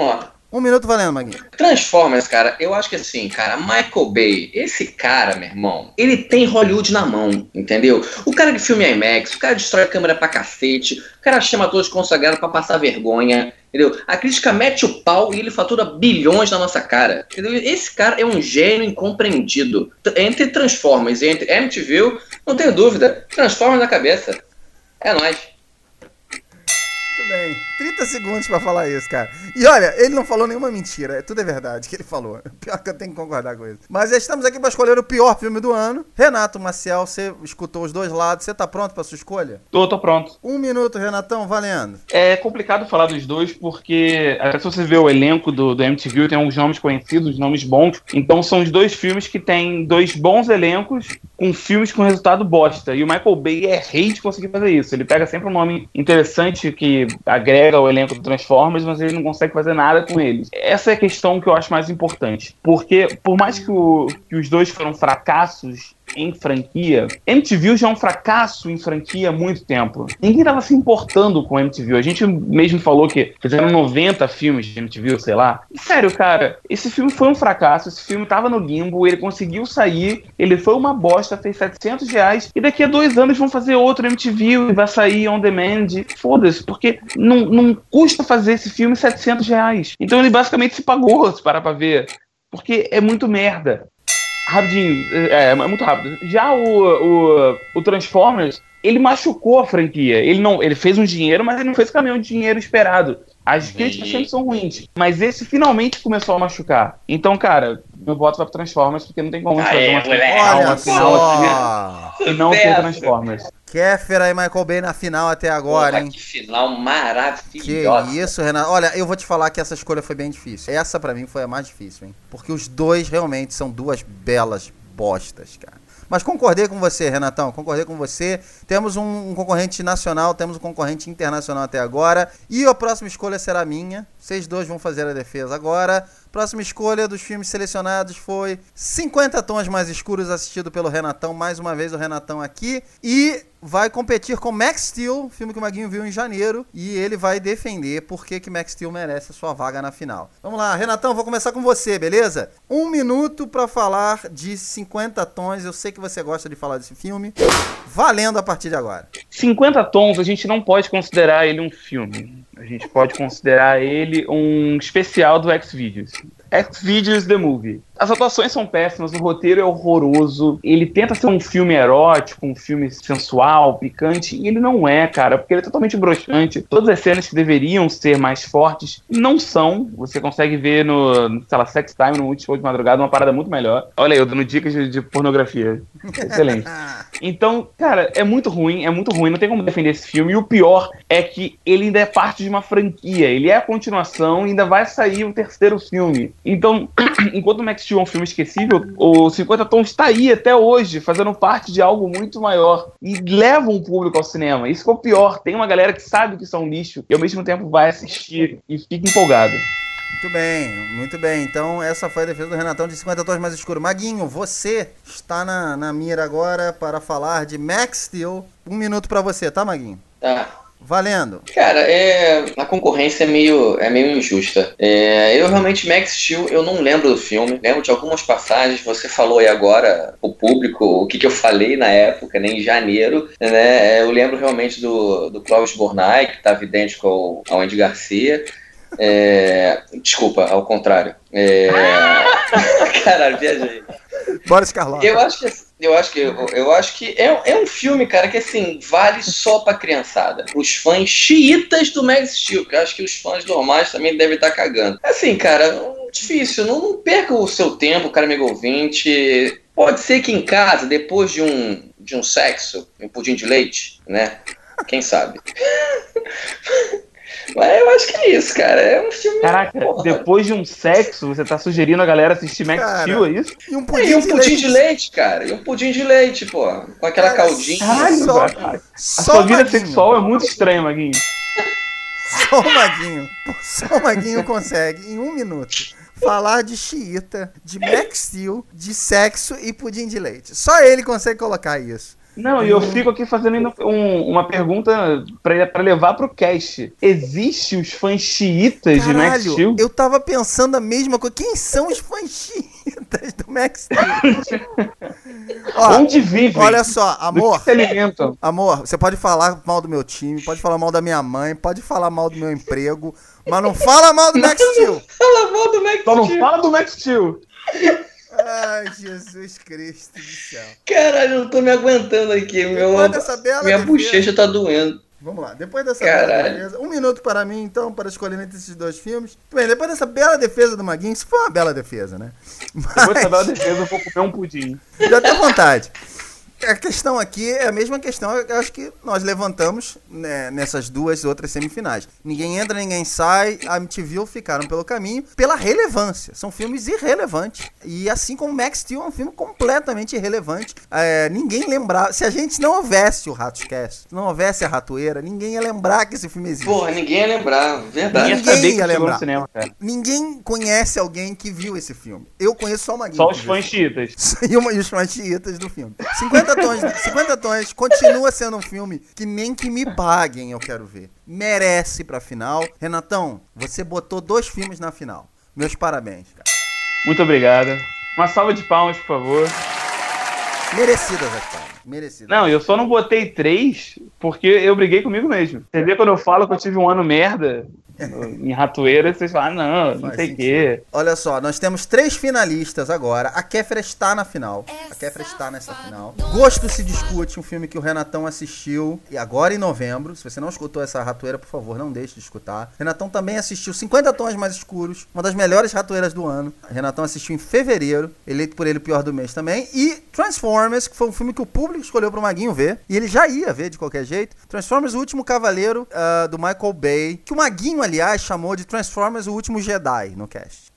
Um minuto valendo, Maguinho. Transformers, cara, eu acho que assim, cara, Michael Bay, esse cara, meu irmão, ele tem Hollywood na mão, entendeu? O cara que filma IMAX, o cara destrói a câmera pra cacete, o cara chama todos consagrados pra passar vergonha, entendeu? A crítica mete o pau e ele fatura bilhões na nossa cara, entendeu? Esse cara é um gênio incompreendido. Entre Transformers e entre Amityville, não tenho dúvida, Transformers na cabeça. É nóis. Muito bem. trinta segundos pra falar isso, cara. E olha, ele não falou nenhuma mentira. Tudo é verdade que ele falou. Pior que eu tenho que concordar com isso. Mas estamos aqui pra escolher o pior filme do ano. Renato Maciel, você escutou os dois lados. Você tá pronto pra sua escolha? Tô, tô pronto. Um minuto, Renatão, valendo. É complicado falar dos dois porque, até se você ver o elenco do, do M T V, tem alguns nomes conhecidos, nomes bons. Então são os dois filmes que têm dois bons elencos com filmes com resultado bosta. E o Michael Bay é rei de conseguir fazer isso. Ele pega sempre um nome interessante que agrega o elenco do Transformers, mas ele não consegue fazer nada com eles. Essa é a questão que eu acho mais importante. Porque, por mais que, o, que os dois foram fracassos em franquia, M T V já é um fracasso em franquia há muito tempo. Ninguém tava se importando com M T V. A gente mesmo falou que fizeram noventa filmes de M T V, sei lá. E, sério, cara, esse filme foi um fracasso, esse filme tava no limbo, ele conseguiu sair, ele foi uma bosta, fez setecentos reais, e daqui a dois anos vão fazer outro M T V e vai sair on demand. Foda-se, porque não, não custa fazer esse filme setecentos reais. Então ele basicamente se pagou, se parar pra ver. Porque é muito merda. Rapidinho, é, é muito rápido. Já o, o, o Transformers, ele machucou a franquia. Ele, não, ele fez um dinheiro, mas ele não fez o caminhão de dinheiro esperado. As críticas sempre são ruins, mas esse finalmente começou a machucar. Então, cara, meu voto vai pro Transformers, porque não tem como fazer uma final, uma final e não ter Transformers. Kéfera e Michael Bay na final até agora, Porra, hein? Que final maravilhosa. Que isso, Renato. Olha, eu vou te falar que essa escolha foi bem difícil. Essa pra mim foi a mais difícil, hein? Porque os dois realmente são duas belas bostas, cara. Mas concordei com você, Renatão, concordei com você. Temos um, um concorrente nacional, temos um concorrente internacional até agora. E a próxima escolha será minha. Vocês dois vão fazer a defesa agora. Próxima escolha dos filmes selecionados foi cinquenta Tons Mais Escuros, assistido pelo Renatão. Mais uma vez o Renatão aqui. E vai competir com Max Steel, filme que o Maguinho viu em janeiro. E ele vai defender por que que Max Steel merece a sua vaga na final. Vamos lá, Renatão, vou começar com você, beleza? Um minuto pra falar de cinquenta Tons. Eu sei que você gosta de falar desse filme. Valendo a partir de agora. cinquenta Tons, a gente não pode considerar ele um filme. A gente pode considerar ele um especial do Xvideos. Xvideos The Movie. As atuações são péssimas, o roteiro é horroroso, ele tenta ser um filme erótico, um filme sensual, picante, e ele não é, cara, porque ele é totalmente broxante. Todas as cenas que deveriam ser mais fortes não são. Você consegue ver no, sei lá, Sex Time, no Multishow de Madrugada, uma parada muito melhor. Olha aí, eu dando dicas de, de pornografia. Excelente. Então, cara, é muito ruim, é muito ruim, não tem como defender esse filme, e o pior é que ele ainda é parte de uma franquia, ele é a continuação e ainda vai sair o terceiro filme. Então, enquanto o Max Steel é um filme esquecível, o cinquenta Tons está aí até hoje, fazendo parte de algo muito maior. E leva um público ao cinema. Isso que é o pior. Tem uma galera que sabe que isso é um lixo e ao mesmo tempo vai assistir e fica empolgado. Muito bem, muito bem. Então essa foi a defesa do Renatão de cinquenta Tons Mais Escuro. Maguinho, você está na, na mira agora para falar de Max Steel. Um minuto para você, tá, Maguinho? Tá. Valendo. Cara, é, a concorrência é meio, é meio injusta. É, eu realmente, Max Steel, eu não lembro do filme. Lembro de algumas passagens. Você falou aí agora, o público, o que, que eu falei na época, né, em janeiro. Né, eu lembro realmente do, do Clovis Bornai, que estava idêntico ao, ao Andy Garcia. É, desculpa, ao contrário. É, caralho, viajei. Boris Karloff. Eu acho que, eu acho que, eu, eu acho que é, é um filme, cara, que assim, vale só pra criançada. Os fãs xiitas do Max Steel, que eu acho que os fãs normais também devem estar cagando. Assim, cara, difícil, não, não perca o seu tempo, cara, amigo ouvinte. Pode ser que em casa, depois de um, de um sexo, um pudim de leite, né? Quem sabe? Mas eu acho que é isso, cara. É um filme. Caraca, porra. Depois de um sexo, você tá sugerindo a galera assistir Max Steel, é isso? E um pudim, é, e um de, pudim leite. de leite, cara. E um pudim de leite, pô. Com aquela Cara, caldinha. Caralho, Só- cara. A só sua vida Maguinho. sexual é muito estranha, Maguinho. Só o Maguinho. Só o Maguinho consegue, em um minuto, falar de xiita, de Max Steel, de sexo e pudim de leite. Só ele consegue colocar isso. Não, e eu fico aqui fazendo um- uma pergunta pra, pra levar pro cast. Existe os fãs xiitas de Max Caralho, Steel? eu tava pensando a mesma coisa. Quem são os fãs xiitas do Max Steel? Ó, Onde vivem? olha só, Do que amor. se alimentam? Amor, você pode falar mal do meu time, pode falar mal da minha mãe, pode falar mal do meu emprego, mas não fala mal do Max Steel. Fala mal do Max Só não Steel. fala do Max Steel. Ai, Jesus Cristo do céu. Caralho, eu não tô me aguentando aqui. Meu, Depois dessa bela minha defesa- bochecha tá doendo. Vamos lá, depois dessa Caralho. bela defesa, um minuto para mim, então, para escolher entre esses dois filmes. Bem, depois dessa bela defesa do Maguinho, isso foi uma bela defesa, né? Depois dessa bela defesa, eu vou comer um pudim. Já tem vontade. A questão aqui é a mesma questão, eu acho que nós levantamos, né, nessas duas outras semifinais. Ninguém entra, ninguém sai, a M T V ficaram pelo caminho, pela relevância. São filmes irrelevantes. E assim como Max Steel é um filme completamente irrelevante. É, ninguém lembrava, se a gente não houvesse o Ratoscast, se não houvesse a Ratoeira, ninguém ia lembrar que esse filme existe. Porra, ninguém ia lembrar, verdade. Ninguém Ninguém sabia que ia chegou lembrar. no cinema, cara. Ninguém conhece alguém que viu esse filme. Eu conheço só o Maguinho. Só os que viu fãs esse filme. xiitas. E, uma, e os fãs xiitas do filme. cinquenta tons, cinquenta tons continua sendo um filme que nem que me paguem eu quero ver. Merece pra final. Renatão, você botou dois filmes na final. Meus parabéns, cara. Muito obrigado. Uma salva de palmas, por favor. Merecidas as palmas. Merecidas. Não, eu só não botei três porque eu briguei comigo mesmo. Você vê quando eu falo que eu tive um ano merda em Ratoeira, vocês falam, ah, não, não Faz sei o sentido. quê. Olha só, nós temos três finalistas agora. A Kéfera está na final. A Kéfera está nessa final. Gosto se discute, um filme que o Renatão assistiu e agora em novembro. Se você não escutou essa ratoeira, por favor, não deixe de escutar. Renatão também assistiu cinquenta Tons Mais Escuros, uma das melhores ratoeiras do ano. Renatão assistiu em fevereiro, eleito por ele o pior do mês também. E Transformers, que foi um filme que o público escolheu pro Maguinho ver. E ele já ia ver de qualquer jeito. Transformers, o Último Cavaleiro, ah, do Michael Bay. Que o Maguinho, aliás, chamou de Transformers, o Último Jedi, no cast.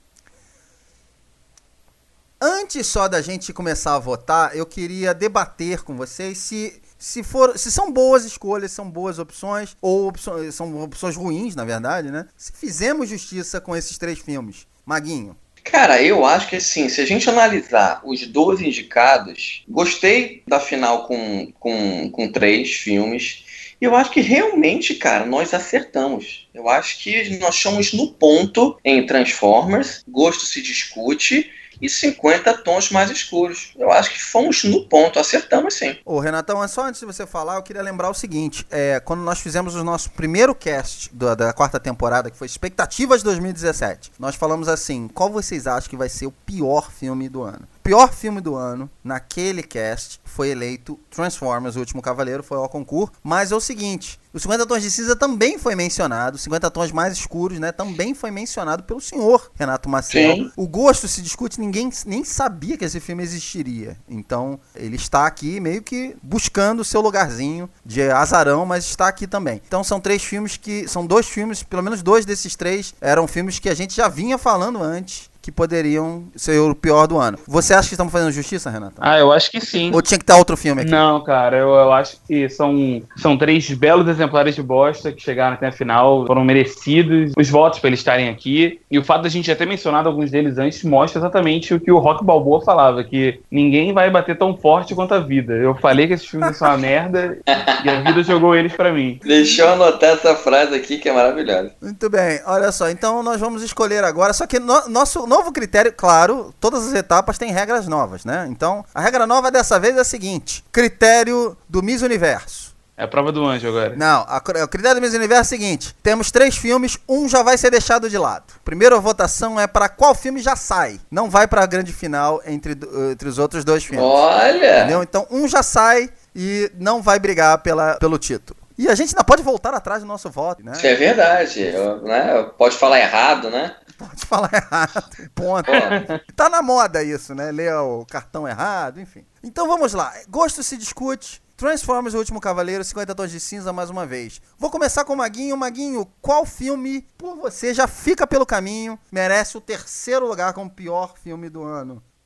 Antes só da gente começar a votar, eu queria debater com vocês se, se, for, se são boas escolhas, são boas opções, ou opções, são opções ruins, na verdade, né? Se fizemos justiça com esses três filmes. Maguinho. Cara, eu acho que assim, se a gente analisar os doze indicados, gostei da final com, com, com três filmes. E eu acho que realmente, cara, nós acertamos. Eu acho que nós estamos no ponto em Transformers, Gosto se Discute e cinquenta Tons Mais Escuros. Eu acho que fomos no ponto, acertamos sim. Ô, Renatão, só antes de você falar, eu queria lembrar o seguinte. É, quando nós fizemos o nosso primeiro cast do, da quarta temporada, que foi Expectativas dois mil e dezessete, nós falamos assim, qual vocês acham que vai ser o pior filme do ano? O pior filme do ano, naquele cast, foi eleito Transformers, O Último Cavaleiro, foi ao concurso. Mas é o seguinte, o cinquenta Tons de Cinza também foi mencionado, cinquenta Tons Mais Escuros, né, também foi mencionado pelo senhor Renato Maciel. Sim. O Gosto se Discute, ninguém nem sabia que esse filme existiria. Então, ele está aqui meio que buscando o seu lugarzinho de azarão, mas está aqui também. Então, são três filmes que... São dois filmes, pelo menos dois desses três, eram filmes que a gente já vinha falando antes, que poderiam ser o pior do ano. Você acha que estamos fazendo justiça, Renato? Ah, eu acho que sim. Ou tinha que estar outro filme aqui? Não, cara, eu, eu acho que são, são três belos exemplares de bosta que chegaram até a final, foram merecidos os votos pra eles estarem aqui. E o fato da gente já ter mencionado alguns deles antes mostra exatamente o que o Rock Balboa falava, que ninguém vai bater tão forte quanto a vida. Eu falei que esses filmes são uma merda e a vida jogou eles pra mim. Deixa eu anotar essa frase aqui que é maravilhosa. Muito bem, olha só, então nós vamos escolher agora, só que no, nosso novo critério, claro, todas as etapas têm regras novas, né? Então, a regra nova dessa vez é a seguinte, critério do Miss Universo. É a prova do anjo agora. Não, a, o critério do Miss Universo é o seguinte, temos três filmes, um já vai ser deixado de lado. Primeira votação é para qual filme já sai, não vai para a grande final entre, entre os outros dois filmes. Olha! Entendeu? Então, um já sai e não vai brigar pela, pelo título. E a gente ainda pode voltar atrás do nosso voto, né? Isso é verdade. Eu, né? Pode falar errado, né? Pode falar errado, ponto. Pô. Tá na moda isso, né? Ler o cartão errado, enfim. Então vamos lá. Gosto se discute. Transformers, O Último Cavaleiro, cinquenta Tons de Cinza, mais uma vez. Vou começar com o Maguinho. Maguinho, qual filme, por você, já fica pelo caminho, merece o terceiro lugar como pior filme do ano?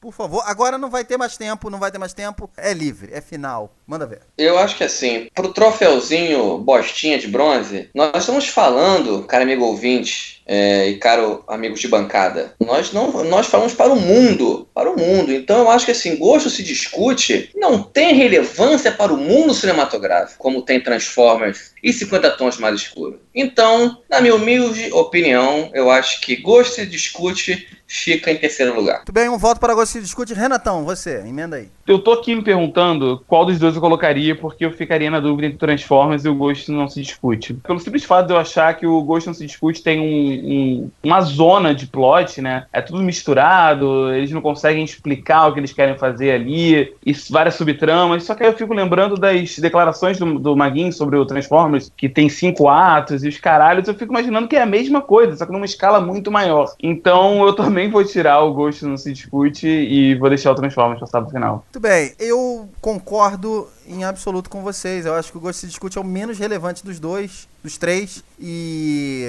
Por favor, agora não vai ter mais tempo, não vai ter mais tempo. É livre, é final. Manda ver. Eu acho que assim, pro troféuzinho bostinha de bronze, nós estamos falando, cara amigo ouvinte, é, e caro amigos de bancada, nós não, nós falamos para o mundo, para o mundo. Então eu acho que assim, gosto se discute, não tem relevância para o mundo cinematográfico, como tem Transformers e cinquenta Tons Mais Escuro. Então, na minha humilde opinião, eu acho que gosto se discute fica em terceiro lugar. Muito bem, um voto para Gosto se Discute. Renatão, você, emenda aí. Eu tô aqui me perguntando qual dos dois eu colocaria, porque eu ficaria na dúvida entre Transformers e o Gosto Não Se Discute. Pelo simples fato de eu achar que o Gosto Não Se Discute tem um, um, uma zona de plot, né? É tudo misturado, eles não conseguem explicar o que eles querem fazer ali, e várias subtramas. Só que aí eu fico lembrando das declarações do, do Maguinho sobre o Transformers, que tem cinco atos e os caralhos. Eu fico imaginando que é a mesma coisa, só que numa escala muito maior. Então eu também vou tirar o Gosto Não Se Discute e vou deixar o Transformers passar pro final. Muito bem, eu concordo em absoluto com vocês. Eu acho que o Gosto se Discute é o menos relevante dos dois, dos três. E,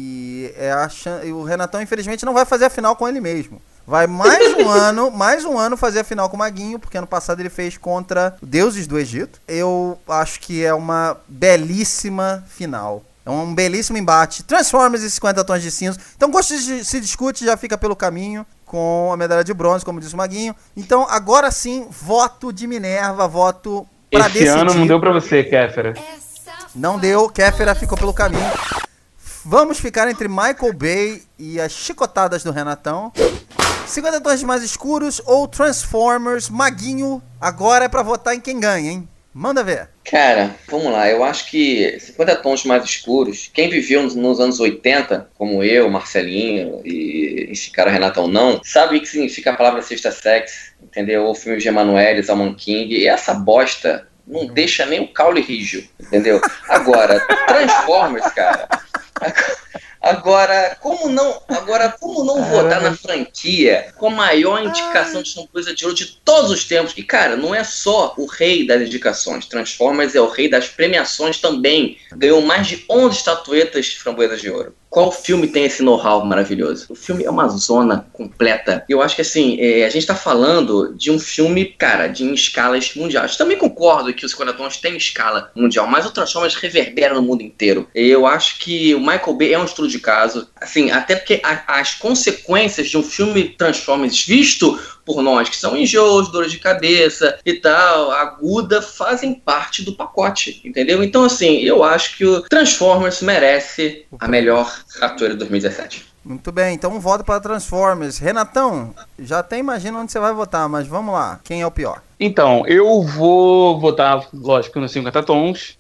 e é a chan... o Renatão, infelizmente, não vai fazer a final com ele mesmo. Vai mais um ano, mais um ano fazer a final com o Maguinho, porque ano passado ele fez contra Deuses do Egito. Eu acho que é uma belíssima final. É um belíssimo embate. Transformers e cinquenta Tons de Cinza. Então, Gosto se Discute já fica pelo caminho com a medalha de bronze, como disse o Maguinho. Então, agora sim, voto de Minerva, voto pra Esse decidir. ano não deu pra você, Kéfera. Não deu, Kéfera ficou pelo caminho. Vamos ficar entre Michael Bay e as chicotadas do Renatão. cinquenta Tons Mais Escuros ou Transformers. Maguinho, agora é pra votar em quem ganha, hein? Manda ver. Cara, vamos lá, eu acho que cinquenta Tons Mais Escuros, quem viveu nos, nos anos oitenta, como eu, Marcelinho e esse cara Renatão não, sabe o que significa a palavra Sexta Sex, entendeu? O filme de Emanuele, Salman King, e essa bosta não deixa nem o caule rijo, entendeu? Agora, Transformers, cara... Agora, como não, agora, como não votar na franquia com a maior indicação de Framboesa de Ouro de todos os tempos? E, cara, não é só o rei das indicações. Transformers é o rei das premiações também. Ganhou mais de onze estatuetas de Framboesas de Ouro. Qual filme tem esse know-how maravilhoso? O filme é uma zona completa. Eu acho que, assim, é, a gente tá falando de um filme, cara, de em escalas mundiais. Também concordo que os cinquenta Tons tem escala mundial, mas o Transformers reverbera no mundo inteiro. Eu acho que o Michael Bay é um estudo de caso, assim, até porque a, as consequências de um filme Transformers visto por nós, que são enjoos, dores de cabeça e tal, aguda, fazem parte do pacote, entendeu? Então, assim, eu acho que o Transformers merece a melhor ator de dois mil e dezessete. Muito bem, então um voto para Transformers. Renatão, já até imagino onde você vai votar, mas vamos lá, quem é o pior? Então, eu vou votar, lógico, nos cinquenta Tons.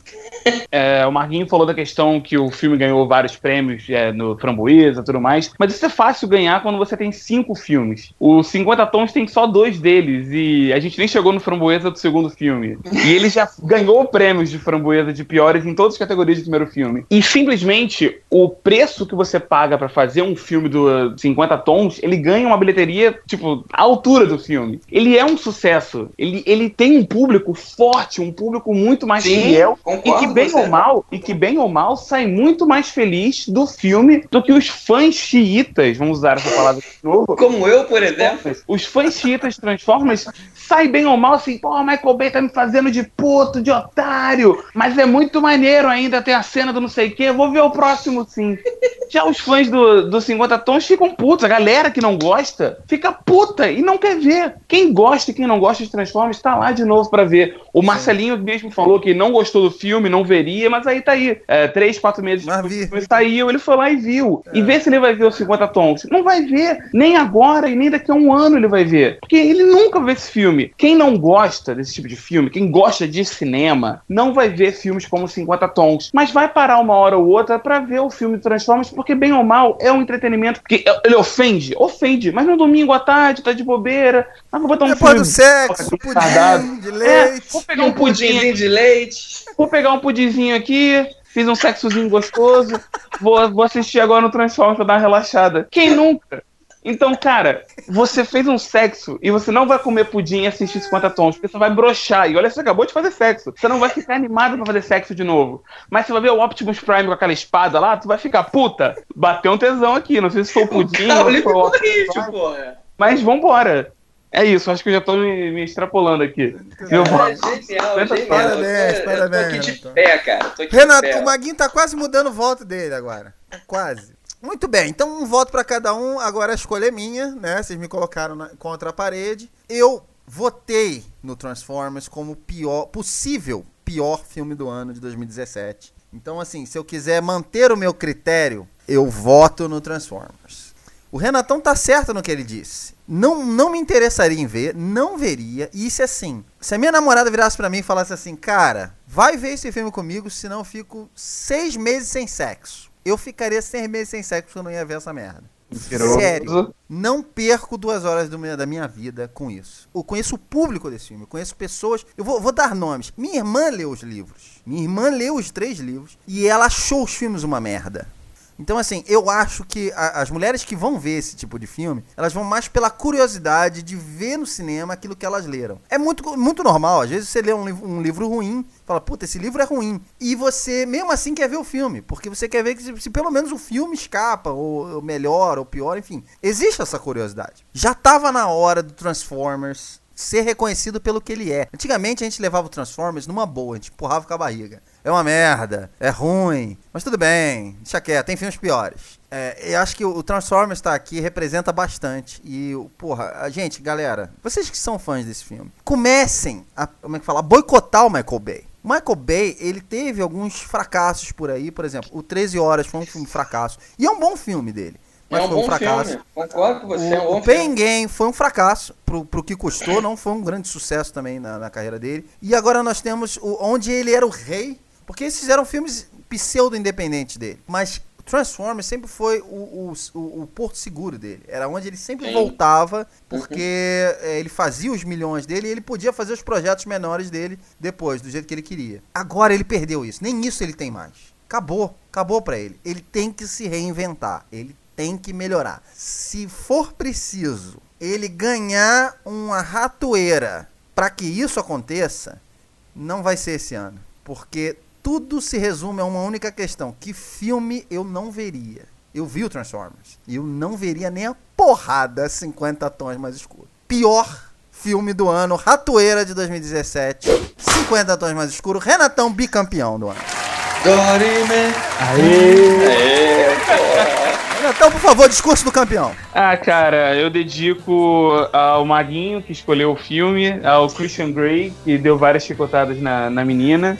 É, o Marguinho falou da questão que o filme ganhou vários prêmios é, no Framboesa e tudo mais, mas isso é fácil ganhar quando você tem cinco filmes. O cinquenta Tons tem só dois deles e a gente nem chegou no Framboesa do segundo filme. E ele já ganhou prêmios de Framboesa de piores em todas as categorias do primeiro filme. E simplesmente o preço que você paga pra fazer um filme do cinquenta Tons, ele ganha uma bilheteria, tipo, à altura do filme. Ele é um sucesso. Ele, ele tem um público forte, um público muito mais Sim, fiel e que bem você. ou mal, e que bem ou mal sai muito mais feliz do filme do que os fãs xiitas, vamos usar essa palavra de novo. Como eu, por exemplo. Os fãs xiitas de Transformers saem bem ou mal assim, pô, Michael Bay tá me fazendo de puto, de otário, mas é muito maneiro ainda ter a cena do não sei o que, vou ver o próximo sim. Já os fãs do, do cinquenta Tons ficam putos, a galera que não gosta fica puta e não quer ver. Quem gosta e quem não gosta de Transformers tá lá de novo pra ver. O Marcelinho mesmo falou que não gostou do filme, não veria, mas aí tá aí. É, três, quatro meses Mas depois vi. que o filme saiu, ele foi lá e viu. É. E vê se ele vai ver os cinquenta Tons. Não vai ver, nem agora e nem daqui a um ano ele vai ver. Porque ele nunca vê esse filme. Quem não gosta desse tipo de filme, quem gosta de cinema, não vai ver filmes como cinquenta Tons. Mas vai parar uma hora ou outra pra ver o filme de Transformers, porque bem ou mal é um entretenimento. Porque ele ofende? Ofende. Mas no domingo à tarde, tá de bobeira. Ah, vou botar um Depois filme. do sexo, pudim de leite. É, vou pegar um pudinzinho de leite. Vou pegar um pudinzinho aqui, fiz um sexozinho gostoso, vou, vou assistir agora no Transformers pra dar uma relaxada. Quem nunca? Então, cara, você fez um sexo e você não vai comer pudim e assistir cinquenta Tons, porque você vai broxar. E olha, você acabou de fazer sexo. Você não vai ficar animado pra fazer sexo de novo. Mas você vai ver o Optimus Prime com aquela espada lá, tu vai ficar, puta, bateu um tesão aqui. Não sei se foi o pudim ou se foi o Optimus Prime. Mas vambora. É isso, acho que eu já tô me, me extrapolando aqui. Meu Cara, voto. genial, Tenta genial. Parabéns, eu tô, parabéns, Eu tô aqui de Renato. pé, cara. Tô aqui Renato, de pé. o Maguinho tá quase mudando o voto dele agora. Quase. Muito bem, então um voto pra cada um. Agora a escolha é minha, né? Vocês me colocaram na- contra a parede. Eu votei no Transformers como pior, possível pior filme do ano de dois mil e dezessete. Então, assim, se eu quiser manter o meu critério, eu voto no Transformers. O Renatão tá certo no que ele disse. Não, não me interessaria em ver, não veria. E isso é assim, se a minha namorada virasse pra mim e falasse assim, cara, vai ver esse filme comigo, senão eu fico seis meses sem sexo. Eu ficaria seis meses sem sexo porque eu não ia ver essa merda. Mentiroso. Sério, não perco duas horas do meu- da minha vida com isso. Eu conheço o público desse filme, eu conheço pessoas. Eu vou, vou dar nomes. Minha irmã leu os livros. Minha irmã leu os três livros e ela achou os filmes uma merda. Então, assim, eu acho que a- as mulheres que vão ver esse tipo de filme, elas vão mais pela curiosidade de ver no cinema aquilo que elas leram. É muito, muito normal, às vezes você lê um, liv- um livro ruim, fala, puta, esse livro é ruim. E você, mesmo assim, quer ver o filme, porque você quer ver que se, se pelo menos o filme escapa, ou, ou melhor, ou pior, enfim. Existe essa curiosidade. Já tava na hora do Transformers ser reconhecido pelo que ele é. Antigamente a gente levava o Transformers numa boa, a gente empurrava com a barriga. É uma merda, é ruim, mas tudo bem, deixa quieto, tem filmes piores. É, eu acho que o Transformers tá aqui, representa bastante. E, porra, a gente, galera, vocês que são fãs desse filme, comecem a, como é que fala, a boicotar o Michael Bay. O Michael Bay, ele teve alguns fracassos por aí, por exemplo, o treze Horas foi um filme fracasso. E é um bom filme dele. Mas É um foi um bom fracasso. filme. Concordo com você, é um O, bom o Pain filme. Game foi um fracasso pro, pro que custou, não foi um grande sucesso também na, na carreira dele. E agora nós temos o, onde ele era o rei, porque eles fizeram filmes pseudo-independentes dele. Mas Transformers sempre foi o, o, o, o porto seguro dele. Era onde ele sempre Sim. voltava, porque é, ele fazia os milhões dele e ele podia fazer os projetos menores dele depois, do jeito que ele queria. Agora ele perdeu isso, nem isso ele tem mais. Acabou, acabou pra ele. Ele tem que se reinventar, ele tem que melhorar. Se for preciso ele ganhar uma ratoeira pra que isso aconteça, não vai ser esse ano. Porque tudo se resume a uma única questão. Que filme eu não veria? Eu vi o Transformers. E eu não veria nem a porrada cinquenta tons mais escuro. Pior filme do ano, ratoeira de dois mil e dezessete. cinquenta tons mais escuro. Renatão, bicampeão do ano. Dorime. Aê! É, pô. Renatão, por favor, discurso do campeão. Ah, cara, eu dedico ao Maguinho, que escolheu o filme, ao Christian Grey, que deu várias chicotadas na, na menina,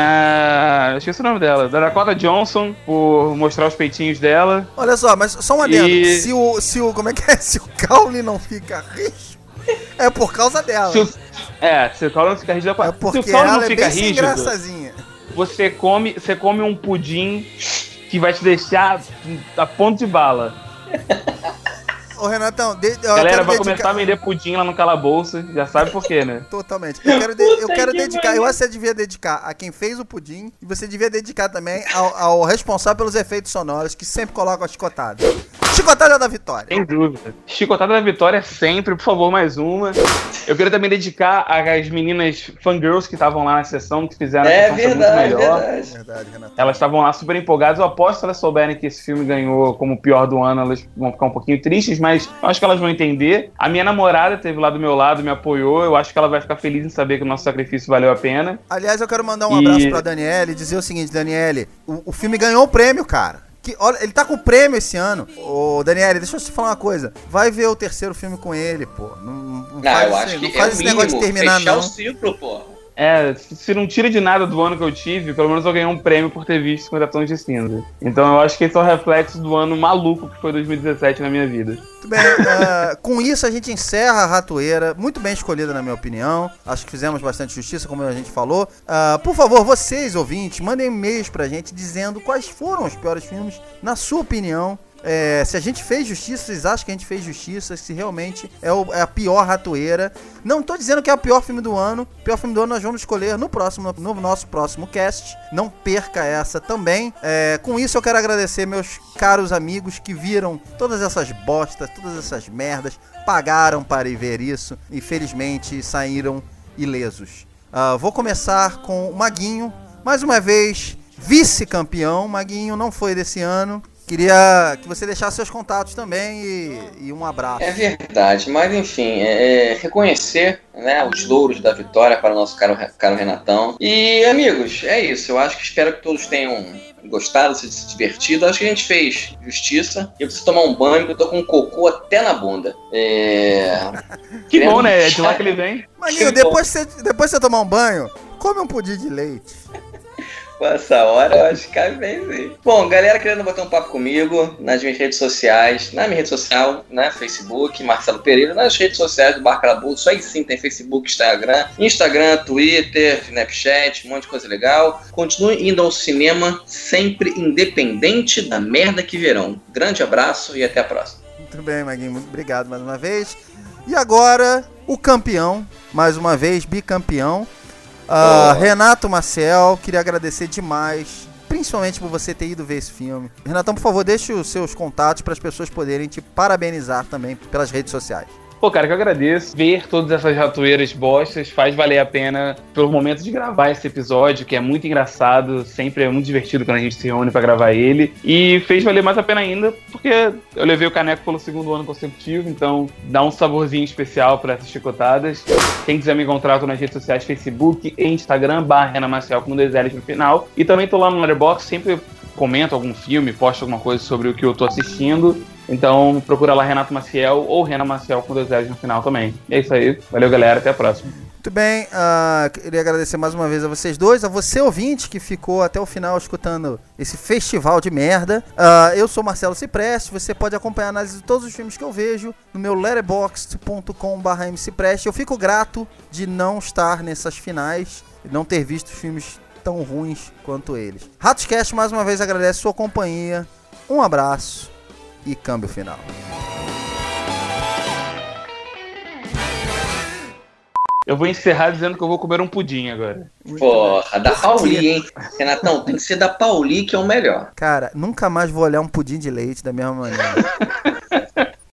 na... esqueci o nome dela, da Dakota Johnson, por mostrar os peitinhos dela. Olha só, mas só um adendo. E- Se o, se o, como é que é? Se o caule não fica rijo, é por causa dela. Se o, é, se o caule não fica rígido, É se porque o caule ela não é fica bem sem rígido, graçazinha. você come, você come um pudim que vai te deixar a ponto de bala. Ô, Renatão, de, eu Galera, quero vai dedicar... começar a vender pudim lá no calabouço, já sabe por quê, né? Totalmente. Eu quero, de- eu quero que dedicar, eu acho que você devia dedicar a quem fez o pudim e você devia dedicar também ao, ao responsável pelos efeitos sonoros que sempre coloca a chicotada. Chicotada da vitória. Sem dúvida. Chicotada da vitória sempre, por favor, mais uma. Eu quero também dedicar às meninas fangirls que estavam lá na sessão, que fizeram É a sessão muito verdade, melhor. verdade. Verdade, Renatão. Elas estavam lá super empolgadas. Eu aposto que se elas souberem que esse filme ganhou como o pior do ano, elas vão ficar um pouquinho tristes, mas eu acho que elas vão entender. A minha namorada esteve lá do meu lado, me apoiou. Eu acho que ela vai ficar feliz em saber que o nosso sacrifício valeu a pena. Aliás, eu quero mandar um E- abraço pra Daniele e dizer o seguinte, Daniele, o, o filme ganhou o prêmio, cara. Que, olha, ele tá com prêmio esse ano. Ô, Daniele, deixa eu te falar uma coisa. Vai ver o terceiro filme com ele, pô. Não, não Não, faz, eu esse- acho não que faz é o esse negócio de mínimo, terminar, fechar não. o ciclo, porra. É, se não tira de nada do ano que eu tive, pelo menos eu ganhei um prêmio por ter visto cinquenta Tons de Cinza. Então eu acho que esse é o reflexo do ano maluco que foi dois mil e dezessete na minha vida. Muito bem, ah, com isso a gente encerra a ratoeira, muito bem escolhida na minha opinião, acho que fizemos bastante justiça, como a gente falou. Ah, por favor, vocês ouvintes, mandem e-mails pra gente dizendo quais foram os piores filmes, na sua opinião. É, se a gente fez justiça, vocês acham que a gente fez justiça, se realmente é, o- é a pior ratoeira. Não tô dizendo que é o pior filme do ano, o pior filme do ano nós vamos escolher no próximo, no nosso próximo cast. Não perca essa também. É, com isso eu quero agradecer meus caros amigos que viram todas essas bostas, todas essas merdas, pagaram para ir ver isso e felizmente saíram ilesos. Ah, vou começar com o Maguinho, mais uma vez vice-campeão. Maguinho não foi desse ano. Queria que você deixasse seus contatos também e, e um abraço. É verdade, mas enfim, é, é reconhecer, né, os louros da vitória para o nosso caro, caro Renatão. E, amigos, é isso. Eu acho que espero que todos tenham gostado, se, se divertido. Acho que a gente fez justiça. Eu preciso tomar um banho, porque eu tô com um cocô até na bunda. É... Que bom, né? É de lá que ele vem. Maninho, depois que você, depois que você tomar um banho, come um pudim de leite. Com essa hora, eu acho que cai bem, sim. Bom, galera querendo bater um papo comigo nas minhas redes sociais, na minha rede social, né, Facebook, Marcelo Pereira, nas redes sociais do Bar Calabouço, aí sim tem Facebook, Instagram, Instagram, Twitter, Snapchat, um monte de coisa legal. Continue indo ao cinema, sempre independente da merda que verão. Grande abraço e até a próxima. Muito bem, Maguinho, muito obrigado mais uma vez. E agora, o campeão, mais uma vez, bicampeão. Uh, oh. Renato Maciel, queria agradecer demais, principalmente por você ter ido ver esse filme. Renatão, por favor, deixe os seus contatos para as pessoas poderem te parabenizar também pelas redes sociais. Pô, cara, que eu agradeço. Ver todas essas ratoeiras bostas faz valer a pena pelo momento de gravar esse episódio, que é muito engraçado, sempre é muito divertido quando a gente se reúne pra gravar ele. E fez valer mais a pena ainda, porque eu levei o caneco pelo segundo ano consecutivo, então dá um saborzinho especial pra essas chicotadas. Quem quiser me encontrar, tô nas redes sociais, Facebook e Instagram, barra Renan Maciel com dois L's no final. E também tô lá no Letterboxd, sempre comento algum filme, posto alguma coisa sobre o que eu tô assistindo. Então procura lá Renato Maciel ou Renan Maciel com dois L's no final também. E é isso aí. Valeu, galera. Até a próxima. Muito bem. Uh, queria agradecer mais uma vez a vocês dois, a você ouvinte que ficou até o final escutando esse festival de merda. Uh, eu sou Marcelo Cipreste. Você pode acompanhar a análise de todos os filmes que eu vejo no meu letterboxd ponto com barra mcipreste. Eu fico grato de não estar nessas finais e não ter visto filmes tão ruins quanto eles. Ratoscast mais uma vez agradece sua companhia. Um abraço e câmbio final. Eu vou encerrar dizendo que eu vou comer um pudim agora. Porra, da Pauli, hein? Renatão, tem que ser da Pauli que é o melhor. Cara, nunca mais vou olhar um pudim de leite da mesma maneira.